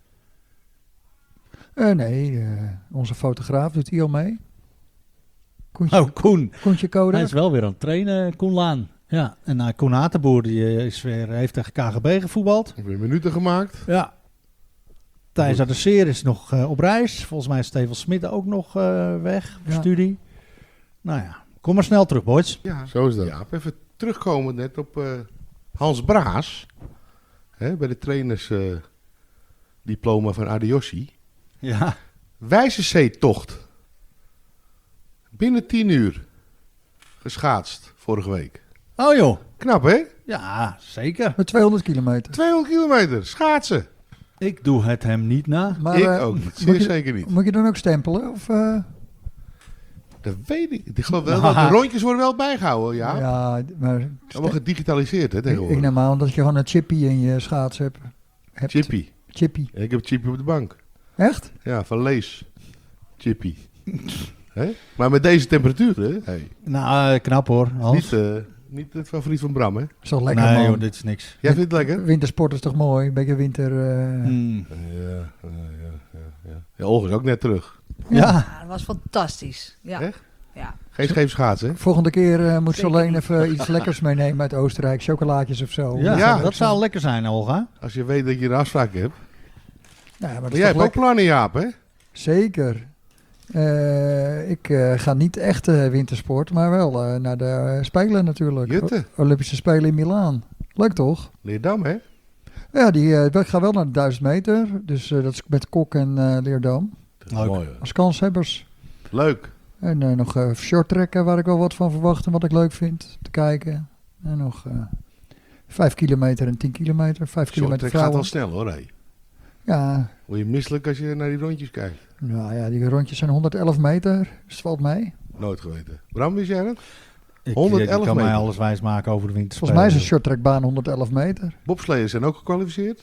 Speaker 2: Nee, onze fotograaf doet hier al mee. Koentje,
Speaker 1: Oh, Koen.
Speaker 2: Koentje Koda.
Speaker 1: Hij is wel weer aan het trainen, Koen Laan. Ja, en Koen Atenboer die heeft tegen KGB gevoetbald.
Speaker 3: Weer minuten gemaakt.
Speaker 1: Ja. Thijs Adesseer is nog op reis. Volgens mij is Steven Smit ook nog weg op
Speaker 2: Ja.
Speaker 1: studie. Nou ja, kom maar snel terug, boys.
Speaker 3: Ja, zo is dat. Ja, even terugkomen net op Hans Braas. Hè, bij de trainersdiploma van Adiossi.
Speaker 1: Ja.
Speaker 3: Wijzerzeetocht. Binnen 10 uur. Geschaatst vorige week.
Speaker 1: Oh joh.
Speaker 3: Knap, hè?
Speaker 1: Ja, zeker.
Speaker 2: Met 200 kilometer.
Speaker 3: 200 kilometer. Schaatsen.
Speaker 1: Ik doe het hem niet na.
Speaker 2: Maar,
Speaker 3: Ik ook niet. Zeer zeker niet.
Speaker 2: Moet je dan ook stempelen? Of,
Speaker 3: Dat weet ik. Ik geloof wel dat de rondjes worden wel bijgehouden, ja.
Speaker 2: ja, maar
Speaker 3: Allemaal gedigitaliseerd, hè,
Speaker 2: ik
Speaker 3: tegenwoordig.
Speaker 2: neem aan dat je gewoon een chippy in je schaats hebt.
Speaker 3: Chippy.
Speaker 2: Chippy.
Speaker 3: Ja, ik heb Chippy op de bank.
Speaker 2: Echt?
Speaker 3: Ja, van Lees. Chippy. Hè? Maar met deze temperatuur, hè? Hey.
Speaker 1: Nou, knap hoor, Hans.
Speaker 3: Niet, Niet het favoriet van Bram, hè?
Speaker 2: Is toch lekker,
Speaker 1: nee
Speaker 2: man.
Speaker 1: joh, dit is niks.
Speaker 3: Jij vindt het lekker?
Speaker 2: Wintersport is toch mooi? Een beetje winter...
Speaker 3: Ja, Olga is ook net terug.
Speaker 1: Ja.
Speaker 4: Ja, dat was fantastisch. Ja.
Speaker 3: Echt?
Speaker 4: Ja.
Speaker 3: Geen scheepschaatsen, hè?
Speaker 2: Volgende keer moet ze
Speaker 4: Zeker
Speaker 2: alleen
Speaker 4: niet.
Speaker 2: even iets lekkers meenemen uit Oostenrijk. Chocolaatjes of zo.
Speaker 1: Ja,
Speaker 3: Ja.
Speaker 1: dat zou lekker zijn, Olga.
Speaker 3: Als je weet dat je een afspraak hebt.
Speaker 2: Ja, maar dat
Speaker 3: Maar
Speaker 2: is
Speaker 3: jij
Speaker 2: toch
Speaker 3: hebt ook
Speaker 2: lekker?
Speaker 3: plannen, Jaap, hè?
Speaker 2: Zeker. Ik ga niet echt wintersport, maar wel naar de Spelen natuurlijk.
Speaker 3: Jutte.
Speaker 2: Olympische Spelen in Milaan. Leuk toch?
Speaker 3: Leerdam, hè?
Speaker 2: Ja, we gaan wel naar de 1000 meter. Dus dat is met Kok en Leerdam.
Speaker 3: Dat is
Speaker 1: Leuk.
Speaker 3: mooi, hoor.
Speaker 2: Als kanshebbers.
Speaker 3: Leuk.
Speaker 2: En nog short trekken waar ik wel wat van verwacht en wat ik leuk vind te kijken. En nog 5 kilometer en 10 kilometer. 5 kilometer
Speaker 3: Het gaat
Speaker 2: vrouwen.
Speaker 3: wel snel, hoor, hé.
Speaker 2: Ja,
Speaker 3: Word je misselijk als je naar die rondjes kijkt?
Speaker 2: nou ja, die rondjes zijn 111 meter. Dus het valt mee.
Speaker 3: Nooit geweten. Bram, wist jij dat?
Speaker 1: Ik
Speaker 3: 111
Speaker 1: kan mij
Speaker 3: meter.
Speaker 1: alles wijs maken over de winterspelen.
Speaker 2: Volgens mij is een shorttrackbaan 111 meter.
Speaker 3: Bobsleeën zijn ook gekwalificeerd?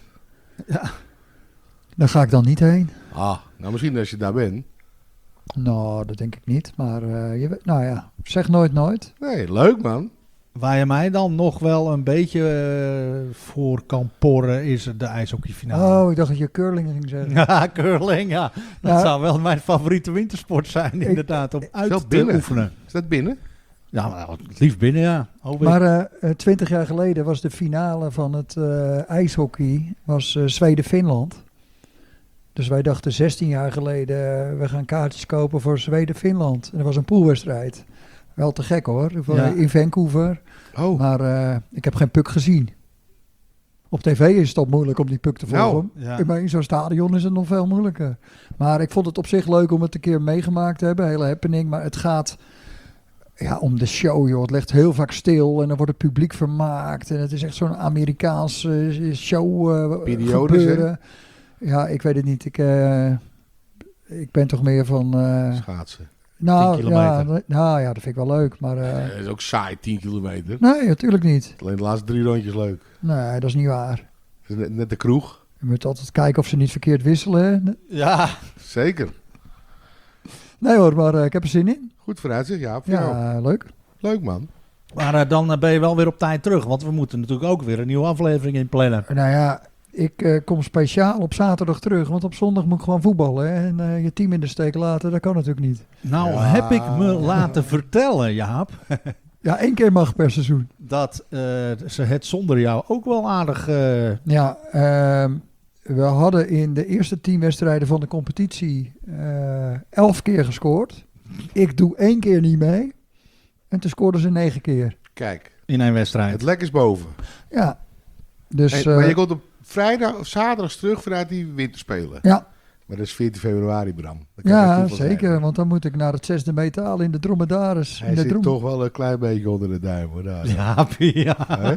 Speaker 2: Daar ga ik dan niet heen.
Speaker 3: Ah, nou misschien als je daar bent.
Speaker 2: Nou, dat denk ik niet. Maar nou ja, zeg nooit nooit.
Speaker 3: Nee, leuk, man.
Speaker 1: Waar je mij dan nog wel een beetje voor kan porren is de ijshockeyfinale.
Speaker 2: Oh, ik dacht dat je curling ging zeggen.
Speaker 1: Ja, curling, ja. Dat
Speaker 2: Ja.
Speaker 1: zou wel mijn favoriete wintersport zijn, inderdaad, om uit
Speaker 3: Zelf
Speaker 1: te
Speaker 3: binnen.
Speaker 1: oefenen.
Speaker 3: Is dat binnen?
Speaker 1: Ja, maar het liefst binnen, ja. Hoop ik.
Speaker 2: Maar 20 jaar geleden was de finale van het ijshockey was Zweden-Finland. Dus wij dachten 16 jaar geleden, we gaan kaartjes kopen voor Zweden-Finland. En dat was een poolwedstrijd. Wel te gek hoor,
Speaker 1: Ja.
Speaker 2: in Vancouver.
Speaker 3: Oh,
Speaker 2: Maar ik heb geen puck gezien. Op tv is het al moeilijk om die puck te
Speaker 3: Nou,
Speaker 2: volgen.
Speaker 1: ja.
Speaker 2: Maar in zo'n stadion is het nog veel moeilijker. Maar ik vond het op zich leuk om het een keer meegemaakt te hebben. Hele happening. Maar het gaat om de show, joh. Het ligt heel vaak stil en dan wordt het publiek vermaakt. En het is echt zo'n Amerikaans show
Speaker 3: Periodes,
Speaker 2: gebeuren. Ja, ik weet het niet. Ik ben toch meer van...
Speaker 3: schaatsen.
Speaker 1: 10
Speaker 2: nou,
Speaker 1: kilometer.
Speaker 2: ja, dat vind ik wel leuk. Maar
Speaker 3: Dat is ook saai, 10 kilometer.
Speaker 2: nee, natuurlijk niet.
Speaker 3: Alleen de laatste 3 rondjes leuk.
Speaker 2: Nee, dat is niet waar.
Speaker 3: Het is net de kroeg.
Speaker 2: Je moet altijd kijken of ze niet verkeerd wisselen. Hè?
Speaker 1: Ja,
Speaker 3: Zeker.
Speaker 2: Nee hoor, maar ik heb er zin in.
Speaker 3: Goed vooruitzicht, Jaap. Voor jou.
Speaker 2: Ja, leuk.
Speaker 3: Leuk, man.
Speaker 1: maar dan ben je wel weer op tijd terug. Want we moeten natuurlijk ook weer een nieuwe aflevering inplannen.
Speaker 2: Nou ja, ik kom speciaal op zaterdag terug, want op zondag moet ik gewoon voetballen. Hè? En je team in de steek laten, dat kan natuurlijk niet.
Speaker 1: Nou,
Speaker 3: Ja.
Speaker 1: heb ik me laten vertellen, Jaap,
Speaker 2: Ja, 1 keer mag per seizoen.
Speaker 1: dat ze het zonder jou ook wel aardig...
Speaker 2: Ja, we hadden in de eerste 10 wedstrijden van de competitie 11 keer gescoord. Ik doe 1 keer niet mee. En toen scoorden ze 9 keer.
Speaker 3: Kijk,
Speaker 1: in een wedstrijd.
Speaker 3: het lek is boven.
Speaker 2: Ja, dus...
Speaker 3: Maar je komt op vrijdag of zaterdag terug vanuit die winterspelen.
Speaker 2: ja,
Speaker 3: Maar dat is 14 februari, Bram. Dat kan
Speaker 2: ja,
Speaker 3: geen toeval
Speaker 2: zeker.
Speaker 3: zijn.
Speaker 2: Want dan moet ik naar het 6e metaal in de dromedaris.
Speaker 3: Hij
Speaker 2: in de
Speaker 3: zit
Speaker 2: drom.
Speaker 3: toch wel een klein beetje onder de duim, hoor. Daar.
Speaker 1: Jaapie, ja.
Speaker 3: Hè?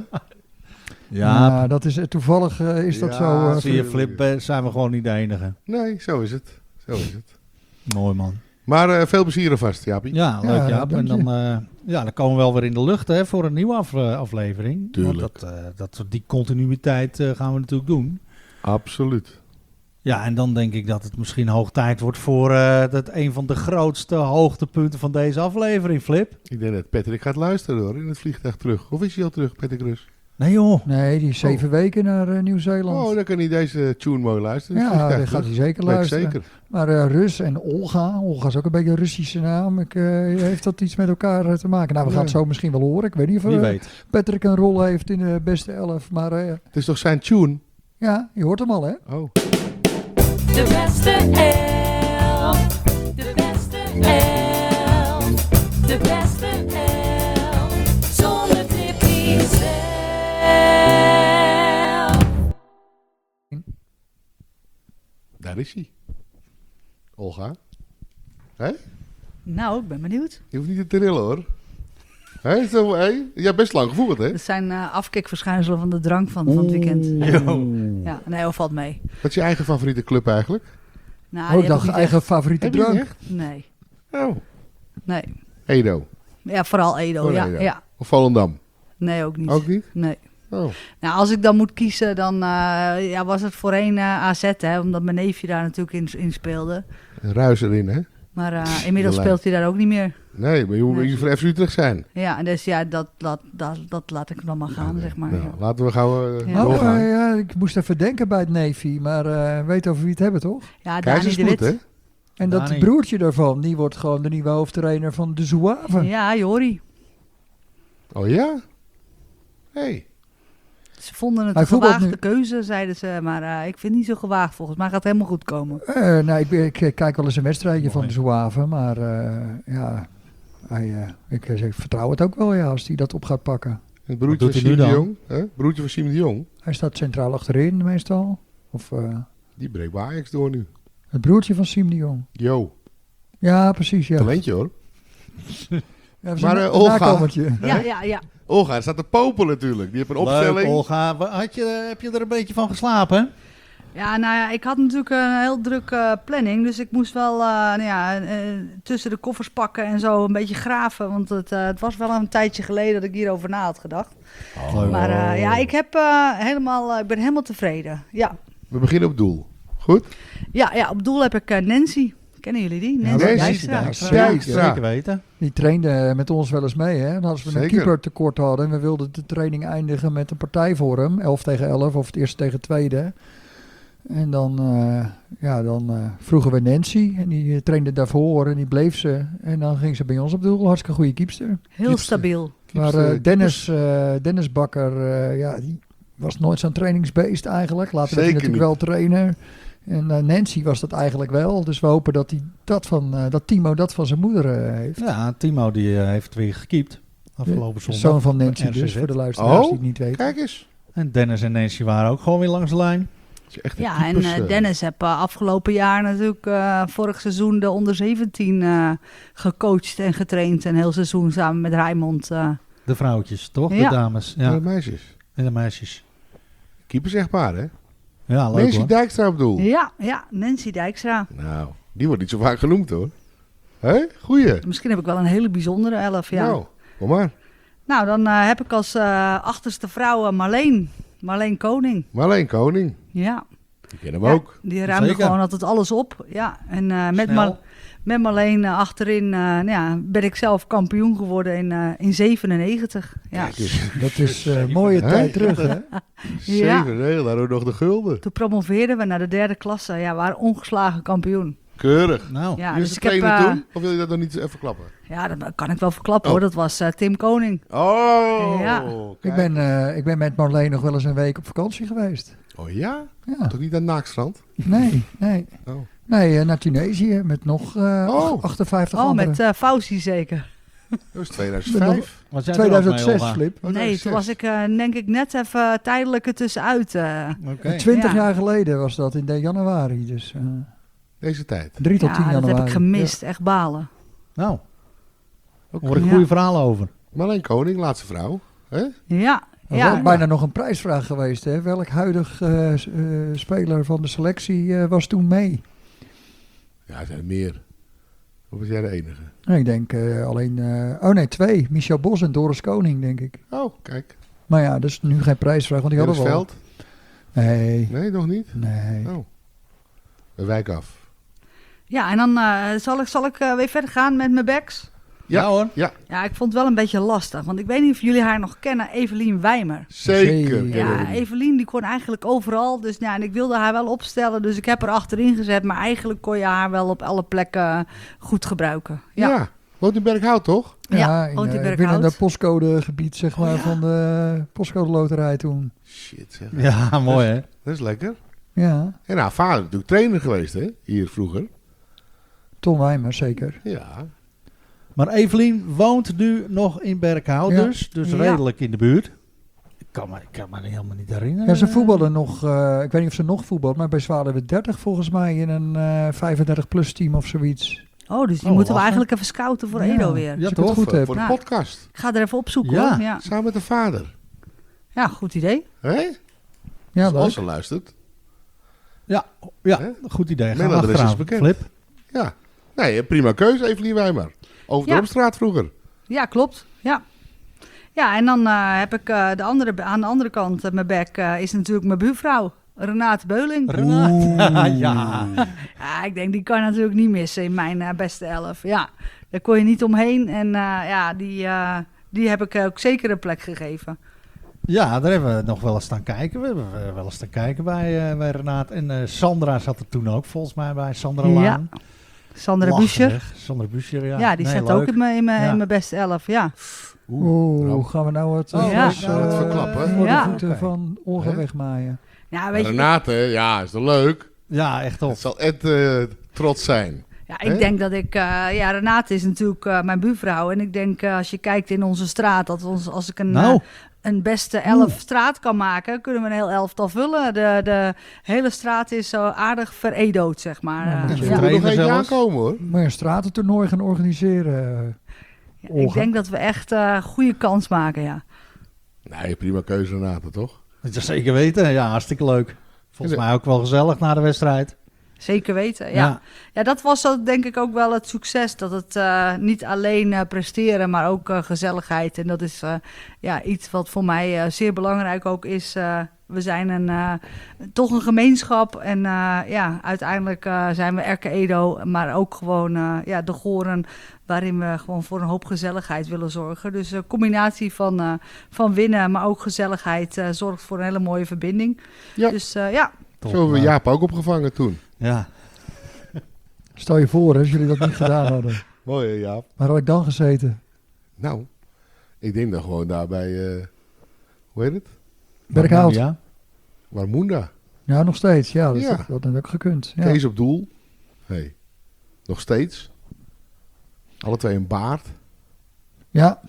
Speaker 1: Ja,
Speaker 2: dat is, toevallig is dat
Speaker 3: Ja,
Speaker 2: zo.
Speaker 1: zie je Flip, zijn we gewoon niet de enige.
Speaker 3: Nee, zo is het. Zo is het.
Speaker 1: Mooi man.
Speaker 3: Maar veel plezier alvast, Jaapie.
Speaker 1: Ja, leuk
Speaker 2: Ja,
Speaker 1: Jaap. En
Speaker 2: dank
Speaker 1: dan komen we wel weer in de lucht hè, voor een nieuwe aflevering.
Speaker 3: Tuurlijk.
Speaker 1: Want die continuïteit gaan we natuurlijk doen.
Speaker 3: Absoluut.
Speaker 1: Ja, en dan denk ik dat het misschien hoog tijd wordt voor dat een van de grootste hoogtepunten van deze aflevering, Flip.
Speaker 3: Ik denk dat Patrick gaat luisteren, hoor, in het vliegtuig terug. Of is hij al terug, Patrick Rus?
Speaker 1: Nee joh.
Speaker 2: Nee, die is 7 weken naar Nieuw-Zeeland.
Speaker 3: Oh, dan kan hij deze tune mooi luisteren. in het
Speaker 2: ja,
Speaker 3: vliegtuig
Speaker 2: dat gaat
Speaker 3: terug.
Speaker 2: hij zeker
Speaker 3: Leuk,
Speaker 2: luisteren.
Speaker 3: zeker.
Speaker 2: Maar Rus en Olga. Olga is ook een beetje een Russische naam. Heeft dat iets met elkaar te maken? Nou, we gaan het zo misschien wel horen. Ik weet niet of
Speaker 1: Wie weet.
Speaker 2: Patrick een rol heeft in de beste 11. Maar
Speaker 3: Het is toch zijn tune?
Speaker 2: ja, je hoort hem al, hè?
Speaker 3: Oh.
Speaker 6: De beste elf. De beste elf. De beste elf. Zonder Tippy zelf.
Speaker 3: Daar is hij. Olga. Hé?
Speaker 4: Nou, ik ben benieuwd.
Speaker 3: Je hoeft niet te trillen, hoor. Hé? Zo, hé? Je hebt best lang gevoerd, hè?
Speaker 4: Dat zijn afkikverschijnselen van de drank van het weekend. Ja, nee, dat valt mee.
Speaker 3: Wat is je eigen favoriete club eigenlijk?
Speaker 4: Nou,
Speaker 2: Oh,
Speaker 4: die
Speaker 2: ik
Speaker 4: heb
Speaker 2: dacht
Speaker 4: niet
Speaker 2: eigen favoriete
Speaker 3: Heb je niet
Speaker 2: drank.
Speaker 3: echt?
Speaker 4: Nee,
Speaker 3: Oh.
Speaker 4: nee.
Speaker 3: Edo.
Speaker 4: Ja, vooral Edo.
Speaker 3: Gewoon
Speaker 4: Ja,
Speaker 3: Edo.
Speaker 4: ja.
Speaker 3: Of Volendam?
Speaker 4: Nee, ook niet.
Speaker 3: Ook niet?
Speaker 4: Nee.
Speaker 3: Oh.
Speaker 4: Nou, als ik dan moet kiezen, dan was het voorheen AZ, hè, omdat mijn neefje daar natuurlijk in speelde.
Speaker 3: Een ruis erin, hè?
Speaker 4: Maar inmiddels
Speaker 3: lijn.
Speaker 4: speelt hij daar ook niet meer.
Speaker 3: Nee, maar je moet
Speaker 4: Nee.
Speaker 3: niet voor FC Utrecht zijn.
Speaker 4: Ja, en dus ja, dat laat ik dan maar gaan,
Speaker 3: Oké.
Speaker 4: zeg maar.
Speaker 3: Nou,
Speaker 4: Ja.
Speaker 3: laten we gauw
Speaker 4: Ja.
Speaker 3: doorgaan.
Speaker 2: ja, ik moest even denken bij het Navy, maar weet over wie het hebben, toch?
Speaker 4: Ja, Dani de
Speaker 3: Keizersbloed,
Speaker 4: Wit.
Speaker 3: hè?
Speaker 2: En dat
Speaker 1: Dani.
Speaker 2: broertje daarvan, die wordt gewoon de nieuwe hoofdtrainer van de Zouave.
Speaker 4: Ja, Jori.
Speaker 3: Oh ja? Hey.
Speaker 4: Ze vonden het
Speaker 2: Hij
Speaker 4: een
Speaker 2: voetbalt
Speaker 4: gewaagde
Speaker 2: nu.
Speaker 4: keuze, zeiden ze. Maar ik vind het niet zo gewaagd. Volgens mij gaat het helemaal goed komen.
Speaker 2: Nou, ik kijk wel eens een wedstrijdje van
Speaker 1: Mooi.
Speaker 2: de Zouave, maar ja, ik vertrouw het ook wel, ja, als hij dat op gaat pakken.
Speaker 3: Het broertje
Speaker 1: Wat
Speaker 3: van
Speaker 1: doet
Speaker 3: Siem
Speaker 1: hij
Speaker 3: de
Speaker 1: nu
Speaker 3: Jong. Hè? Broertje van Siem de Jong.
Speaker 2: Hij staat centraal achterin meestal. Of
Speaker 3: Die breekt bij Ajax door nu.
Speaker 2: het broertje van Siem de Jong.
Speaker 3: Yo,
Speaker 2: Ja, precies, ja.
Speaker 3: talentje hoor.
Speaker 2: Ja, dat is
Speaker 3: Maar,
Speaker 2: een
Speaker 3: Olga.
Speaker 2: nakomertje.
Speaker 4: Ja.
Speaker 3: Olga, er staat te popelen natuurlijk. Die heeft een
Speaker 1: Leuk,
Speaker 3: opstelling.
Speaker 1: Olga. Heb je er een beetje van geslapen?
Speaker 4: Ja, nou ja, ik had natuurlijk een heel drukke planning. Dus ik moest wel tussen de koffers pakken en zo een beetje graven. Want het was wel een tijdje geleden dat ik hierover na had gedacht.
Speaker 1: Leuk.
Speaker 4: Maar ja, ik ben helemaal tevreden. Ja,
Speaker 3: We beginnen op doel. Goed?
Speaker 4: ja op doel heb ik Nancy. Kennen jullie die?
Speaker 2: Ja,
Speaker 4: Nancy
Speaker 3: Nancy
Speaker 4: Dijkstra.
Speaker 3: Dijkstra.
Speaker 1: Ja,
Speaker 3: Dijkstra.
Speaker 1: zeker weten.
Speaker 2: Die trainde met ons wel eens mee, hè. En als we een
Speaker 3: Zeker.
Speaker 2: keeper tekort hadden en we wilden de training eindigen met een partij voor hem, 11 tegen 11 of het eerste tegen tweede. En dan vroegen we Nancy en die trainde daarvoor en die bleef ze. En dan ging ze bij ons op doel, hartstikke goede keepster.
Speaker 4: Heel stabiel.
Speaker 2: Maar Dennis Bakker, die was nooit zo'n trainingsbeest eigenlijk. Later werd hij
Speaker 3: Zeker
Speaker 2: natuurlijk wel trainer. En Nancy was dat eigenlijk wel. Dus we hopen dat, dat Timo dat van zijn moeder heeft.
Speaker 1: Ja, Timo die heeft weer gekiept. Afgelopen zondag.
Speaker 2: Zoon van Nancy
Speaker 1: bij
Speaker 2: dus,
Speaker 1: RCZ.
Speaker 2: voor de luisteraars
Speaker 3: Oh,
Speaker 2: die het niet weten.
Speaker 3: Kijk eens.
Speaker 1: En Dennis en Nancy waren ook gewoon weer langs de lijn.
Speaker 3: Dat is echt een
Speaker 4: Ja, en
Speaker 3: keepers,
Speaker 4: Dennis heb afgelopen jaar natuurlijk vorig seizoen de onder 17 gecoacht en getraind. Een heel seizoen samen met Rijmond.
Speaker 1: De vrouwtjes, toch?
Speaker 4: Ja.
Speaker 1: De dames.
Speaker 3: de
Speaker 1: Ja.
Speaker 3: meisjes.
Speaker 1: En de meisjes.
Speaker 3: Keepers echtpaar, hè?
Speaker 1: Ja, leuk
Speaker 3: Nancy
Speaker 1: hoor.
Speaker 3: Dijkstra op doel.
Speaker 4: Ja, Nancy Dijkstra.
Speaker 3: Nou, die wordt niet zo vaak genoemd hoor. Hé? Goeie.
Speaker 4: Misschien heb ik wel een hele bijzondere 11, ja.
Speaker 3: Nou, kom maar.
Speaker 4: Nou, dan heb ik als achterste vrouw Marleen Koning.
Speaker 3: Marleen Koning.
Speaker 4: Ja,
Speaker 3: Die kennen we
Speaker 4: Ja,
Speaker 3: ook.
Speaker 4: die ruimde
Speaker 1: Zeker.
Speaker 4: gewoon altijd alles op. Ja, en
Speaker 1: Snel.
Speaker 4: met Marleen achterin ben ik zelf kampioen geworden in 97. Ja.
Speaker 3: Kijk eens.
Speaker 2: Dat is een mooie
Speaker 3: Hè?
Speaker 2: tijd terug, hè?
Speaker 4: Ja.
Speaker 3: 7, nee, daar ook nog de gulden.
Speaker 4: Toen promoveerden we naar de 3e klasse. Ja, we waren ongeslagen kampioen.
Speaker 3: Keurig.
Speaker 1: Nou,
Speaker 4: Ja,
Speaker 3: Wie is
Speaker 4: dus
Speaker 3: de
Speaker 4: ik heb,
Speaker 3: trainer toen? Of wil je dat nog niet even klappen?
Speaker 4: ja, dat kan ik wel verklappen
Speaker 3: Oh.
Speaker 4: hoor. Dat was Tim Koning.
Speaker 3: Oh,
Speaker 4: Ja.
Speaker 3: kijk.
Speaker 2: Ik ben met Marleen nog wel eens een week op vakantie geweest.
Speaker 3: Oh ja?
Speaker 2: Ja,
Speaker 3: Toch niet aan het Naakstrand?
Speaker 2: nee.
Speaker 3: Oh.
Speaker 2: Nee, naar Tunesië met nog
Speaker 3: Oh.
Speaker 2: 58
Speaker 4: Oh,
Speaker 2: anderen.
Speaker 4: met Fauci zeker.
Speaker 3: Dat was 2005.
Speaker 1: was jij er ook mee,
Speaker 2: 2006,
Speaker 1: Olga?
Speaker 2: Flip.
Speaker 3: Oh,
Speaker 4: Nee, toen was ik denk ik net even tijdelijk ertussenuit.
Speaker 1: Oké.
Speaker 2: 20
Speaker 4: Ja.
Speaker 2: jaar geleden was dat in januari. Dus
Speaker 3: Deze tijd.
Speaker 2: 3 tot 10
Speaker 4: Ja,
Speaker 2: januari.
Speaker 4: dat heb ik gemist. Echt balen.
Speaker 1: Nou,
Speaker 3: Ook
Speaker 1: daar hoor ik
Speaker 4: Ja.
Speaker 1: goede verhalen over.
Speaker 3: Marleen Koning, laatste vrouw. Hè?
Speaker 4: Ja,
Speaker 2: Er
Speaker 4: ja.
Speaker 2: was bijna nog een prijsvraag geweest. Hè? Welk huidig speler van de selectie was toen mee?
Speaker 3: Ja, er zijn er meer. Of was jij de enige?
Speaker 2: Ik denk alleen... 2. Michel Bos en Doris Koning, denk ik.
Speaker 3: Oh, kijk.
Speaker 2: Maar ja, dat is nu geen prijsvraag, want die
Speaker 3: Dennis
Speaker 2: hadden we al.
Speaker 3: Veld?
Speaker 2: Nee,
Speaker 3: Nee, nog niet?
Speaker 2: nee.
Speaker 3: Oh. We wijken af.
Speaker 4: Ja, en dan zal ik weer verder gaan met mijn backs.
Speaker 3: Ja.
Speaker 1: Ja hoor.
Speaker 3: Ja,
Speaker 4: Ja, ik vond het wel een beetje lastig. Want ik weet niet of jullie haar nog kennen, Evelien Wijmer.
Speaker 3: zeker.
Speaker 2: Zeker.
Speaker 3: kennen we
Speaker 4: Ja,
Speaker 3: die.
Speaker 4: Evelien die kon eigenlijk overal. Dus ja, en ik wilde haar wel opstellen. Dus ik heb haar achterin gezet. Maar eigenlijk kon je haar wel op alle plekken goed gebruiken. Ja,
Speaker 3: Ja. Woont in Berkhout, toch?
Speaker 4: Ja,
Speaker 2: in
Speaker 4: woont in
Speaker 2: binnen
Speaker 4: Berkhout.
Speaker 2: dat postcodegebied, zeg maar,
Speaker 4: Oh, ja.
Speaker 2: van de postcode loterij toen.
Speaker 3: Shit, zeg.
Speaker 1: Ja, mooi hè.
Speaker 3: Dat is lekker.
Speaker 2: Ja,
Speaker 3: En haar vader is natuurlijk trainer geweest, hè? Hier vroeger.
Speaker 2: Ton Wijmer, zeker.
Speaker 3: Ja.
Speaker 1: Maar Evelien woont nu nog in Berkhout
Speaker 2: Ja.
Speaker 1: dus
Speaker 4: Ja.
Speaker 1: redelijk in de buurt. Ik kan me helemaal niet herinneren.
Speaker 2: Ja, ze voetballen nog, ik weet niet of ze nog voetbalt, maar bij Zwaluwe 30 volgens mij in een 35-plus team of zoiets.
Speaker 4: Oh, dus die
Speaker 1: Oh,
Speaker 4: moeten we
Speaker 1: lachen.
Speaker 4: eigenlijk even scouten voor
Speaker 2: Ja.
Speaker 4: Edo weer.
Speaker 1: Ja,
Speaker 2: Als ik
Speaker 1: toch?
Speaker 2: het goed heb.
Speaker 3: Voor de
Speaker 4: Nou.
Speaker 3: podcast.
Speaker 4: Ik ga er even opzoeken
Speaker 1: Ja.
Speaker 4: hoor. Ja.
Speaker 3: Samen met de vader.
Speaker 4: Ja, goed idee.
Speaker 3: Hè?
Speaker 2: Ja,
Speaker 3: Als
Speaker 2: leuk.
Speaker 3: ze luistert.
Speaker 1: Ja,
Speaker 3: Hè?
Speaker 1: goed idee. Gaan we
Speaker 3: Mailadres is
Speaker 1: achteraan.
Speaker 3: bekend.
Speaker 1: Flip.
Speaker 3: Ja. Nee, prima keuze, Evelien Wijmer. Over de
Speaker 4: Ja.
Speaker 3: Dorpstraat vroeger.
Speaker 4: Ja, klopt. Ja. Ja, en dan heb ik aan de andere kant, mijn back, is natuurlijk mijn buurvrouw. Renate Beuling.
Speaker 1: Renate. Ja.
Speaker 4: Ja, ik denk die kan natuurlijk niet missen in mijn beste 11. Ja, daar kon je niet omheen. En die heb ik ook zeker een plek gegeven.
Speaker 1: Ja, daar hebben we nog wel eens staan kijken. We hebben wel eens staan kijken bij Renate. En Sandra zat er toen ook volgens mij bij. Sandra Laan.
Speaker 4: Ja. Sandra
Speaker 1: Lachen,
Speaker 4: Buescher.
Speaker 1: zeg. Sandra Buescher, ja.
Speaker 4: Ja, die
Speaker 1: Nee,
Speaker 4: zat
Speaker 1: leuk.
Speaker 4: ook in mijn beste 11. Ja.
Speaker 2: Oeh, gaan we nou het
Speaker 1: Oh,
Speaker 4: ja.
Speaker 3: het verklappen?
Speaker 2: voor
Speaker 4: Ja.
Speaker 2: de voeten
Speaker 1: Oké.
Speaker 2: van Olga
Speaker 3: Hè?
Speaker 2: wegmaaien?
Speaker 4: Ja, weet je,
Speaker 3: Renate, ja, is toch leuk?
Speaker 1: Ja, echt
Speaker 3: Het
Speaker 1: tof.
Speaker 3: zal Ed trots zijn.
Speaker 4: ja, ik
Speaker 3: Hè?
Speaker 4: denk dat ik... Renate is natuurlijk mijn buurvrouw. En ik denk, als je kijkt in onze straat, dat als ik een beste 11 straat kan maken, kunnen we een heel elftal vullen. De hele straat is zo aardig veredood, zeg maar.
Speaker 2: Ja, moet je
Speaker 3: Er
Speaker 1: Ja.
Speaker 3: moet nog
Speaker 1: Trainen
Speaker 3: eentje
Speaker 1: zelfs.
Speaker 3: aankomen hoor.
Speaker 2: Moet je een stratentoernooi gaan organiseren?
Speaker 4: Ik
Speaker 2: Olga.
Speaker 4: denk dat we echt goede kans maken, ja.
Speaker 3: Nee, prima keuze Renate, toch?
Speaker 1: Dat je zeker weten. Ja, hartstikke leuk. Volgens mij ook wel gezellig na de wedstrijd.
Speaker 4: Zeker weten, ja. Ja, dat was denk ik ook wel het succes. Dat het niet alleen presteren, maar ook gezelligheid. En dat is iets wat voor mij zeer belangrijk ook is. We zijn toch een gemeenschap. En uiteindelijk zijn we Erke Edo, maar ook gewoon de Goren, waarin we gewoon voor een hoop gezelligheid willen zorgen. Dus een combinatie van winnen, maar ook gezelligheid zorgt voor een hele mooie verbinding.
Speaker 3: Ja.
Speaker 4: Dus
Speaker 1: Top,
Speaker 3: Zo hebben we
Speaker 1: maar-
Speaker 3: Jaap ook opgevangen toen.
Speaker 1: Ja.
Speaker 2: Stel je voor als jullie dat niet gedaan hadden.
Speaker 3: Mooi hè, Jaap?
Speaker 2: Waar had ik dan gezeten?
Speaker 3: Nou, ik denk dan gewoon daar bij, hoe heet het?
Speaker 2: Berkhout.
Speaker 1: Ja.
Speaker 3: Warmoenda.
Speaker 2: Ja, nog steeds. Ja, dat
Speaker 3: Ja.
Speaker 2: had natuurlijk gekund. Ja.
Speaker 3: Kees op doel. Hey. Nog steeds. Alle twee een baard.
Speaker 2: Ja,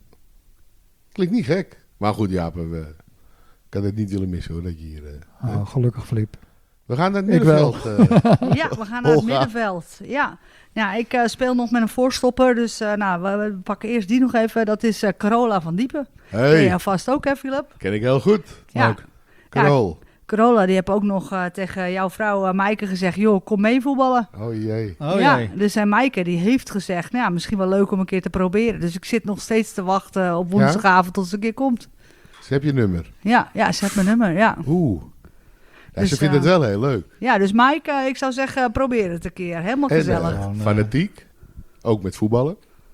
Speaker 3: Klinkt niet gek. Maar goed, Jaap, ik had het niet willen missen hoor, dat je hier...
Speaker 2: oh, gelukkig Filip.
Speaker 3: We gaan naar het
Speaker 2: Ik wel.
Speaker 3: middenveld.
Speaker 4: ja, we gaan naar het
Speaker 3: Olga.
Speaker 4: middenveld. Ja, ik speel nog met een voorstopper. Dus we pakken eerst die nog even. Dat is Carola van Diepen. Ken
Speaker 3: Hey,
Speaker 4: jij vast ook, hè, Philip?
Speaker 3: ken ik heel goed.
Speaker 4: Ja.
Speaker 1: Ook.
Speaker 3: Krol.
Speaker 4: Carola, die heb ook nog tegen jouw vrouw Maaike gezegd... joh, kom mee voetballen.
Speaker 3: Oh jee.
Speaker 1: Oh
Speaker 4: ja,
Speaker 1: jee.
Speaker 4: dus Maaike die heeft gezegd... nou ja, misschien wel leuk om een keer te proberen. Dus ik zit nog steeds te wachten op woensdagavond tot ze een keer komt.
Speaker 3: Dus heb je nummer.
Speaker 4: Ja, ze heeft mijn nummer, ja.
Speaker 3: Oeh. Ja,
Speaker 4: Dus,
Speaker 3: ze vindt het wel heel leuk.
Speaker 4: Ja, dus Maaike, ik zou zeggen, probeer het een keer. Helemaal
Speaker 3: En,
Speaker 4: gezellig.
Speaker 1: Gewoon,
Speaker 3: fanatiek. Ook met voetballen.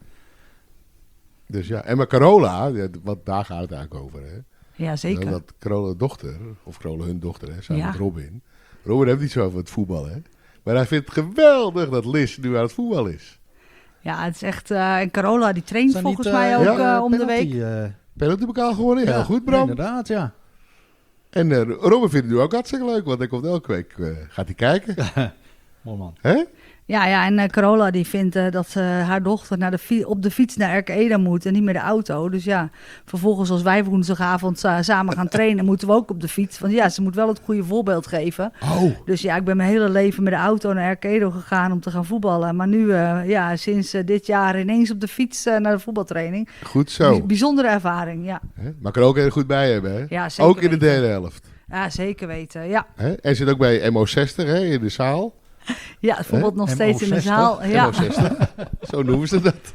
Speaker 3: Dus ja. En met Carola, want daar gaat het eigenlijk over. Hè?
Speaker 4: Ja, zeker.
Speaker 3: Dat Carola dochter, of Carola hun dochter, hè, samen
Speaker 4: Ja.
Speaker 3: met Robin. Robin heeft niet zo over het voetballen. Hè? Maar hij vindt het geweldig dat Liz nu aan het voetbal is.
Speaker 4: Ja, het is echt... en Carola, die traint
Speaker 1: Zijn
Speaker 4: volgens
Speaker 1: niet,
Speaker 4: mij ook
Speaker 3: ja,
Speaker 4: om de week.
Speaker 3: Penalty elkaar gewonnen, heel goed Bram.
Speaker 1: Inderdaad, ja.
Speaker 3: En Robin vindt het nu ook hartstikke leuk, want hij komt elke week, gaat hij kijken.
Speaker 1: Mooi man.
Speaker 3: Hè?
Speaker 4: Ja, en Carola die vindt dat haar dochter op de fiets naar Erke Eda moet en niet met de auto. Dus ja, vervolgens als wij woensdagavond samen gaan trainen, moeten we ook op de fiets. Want ja, ze moet wel het goede voorbeeld geven.
Speaker 3: Oh,
Speaker 4: Dus ja, ik ben mijn hele leven met de auto naar Erke Eda gegaan om te gaan voetballen. Maar nu, sinds dit jaar ineens op de fiets naar de voetbaltraining.
Speaker 3: goed zo.
Speaker 4: Bijzondere ervaring, ja.
Speaker 3: Hè? Maar kan ook heel goed bij hebben, hè?
Speaker 4: Ja, zeker
Speaker 3: Ook in de
Speaker 4: weten.
Speaker 3: derde helft.
Speaker 4: Ja, zeker weten, ja.
Speaker 3: Hè? En zit ook bij MO60 hè, in de zaal.
Speaker 4: Ja, bijvoorbeeld nog steeds in de
Speaker 1: MO60?
Speaker 4: zaal. Ja.
Speaker 3: MO60. Zo noemen ze dat.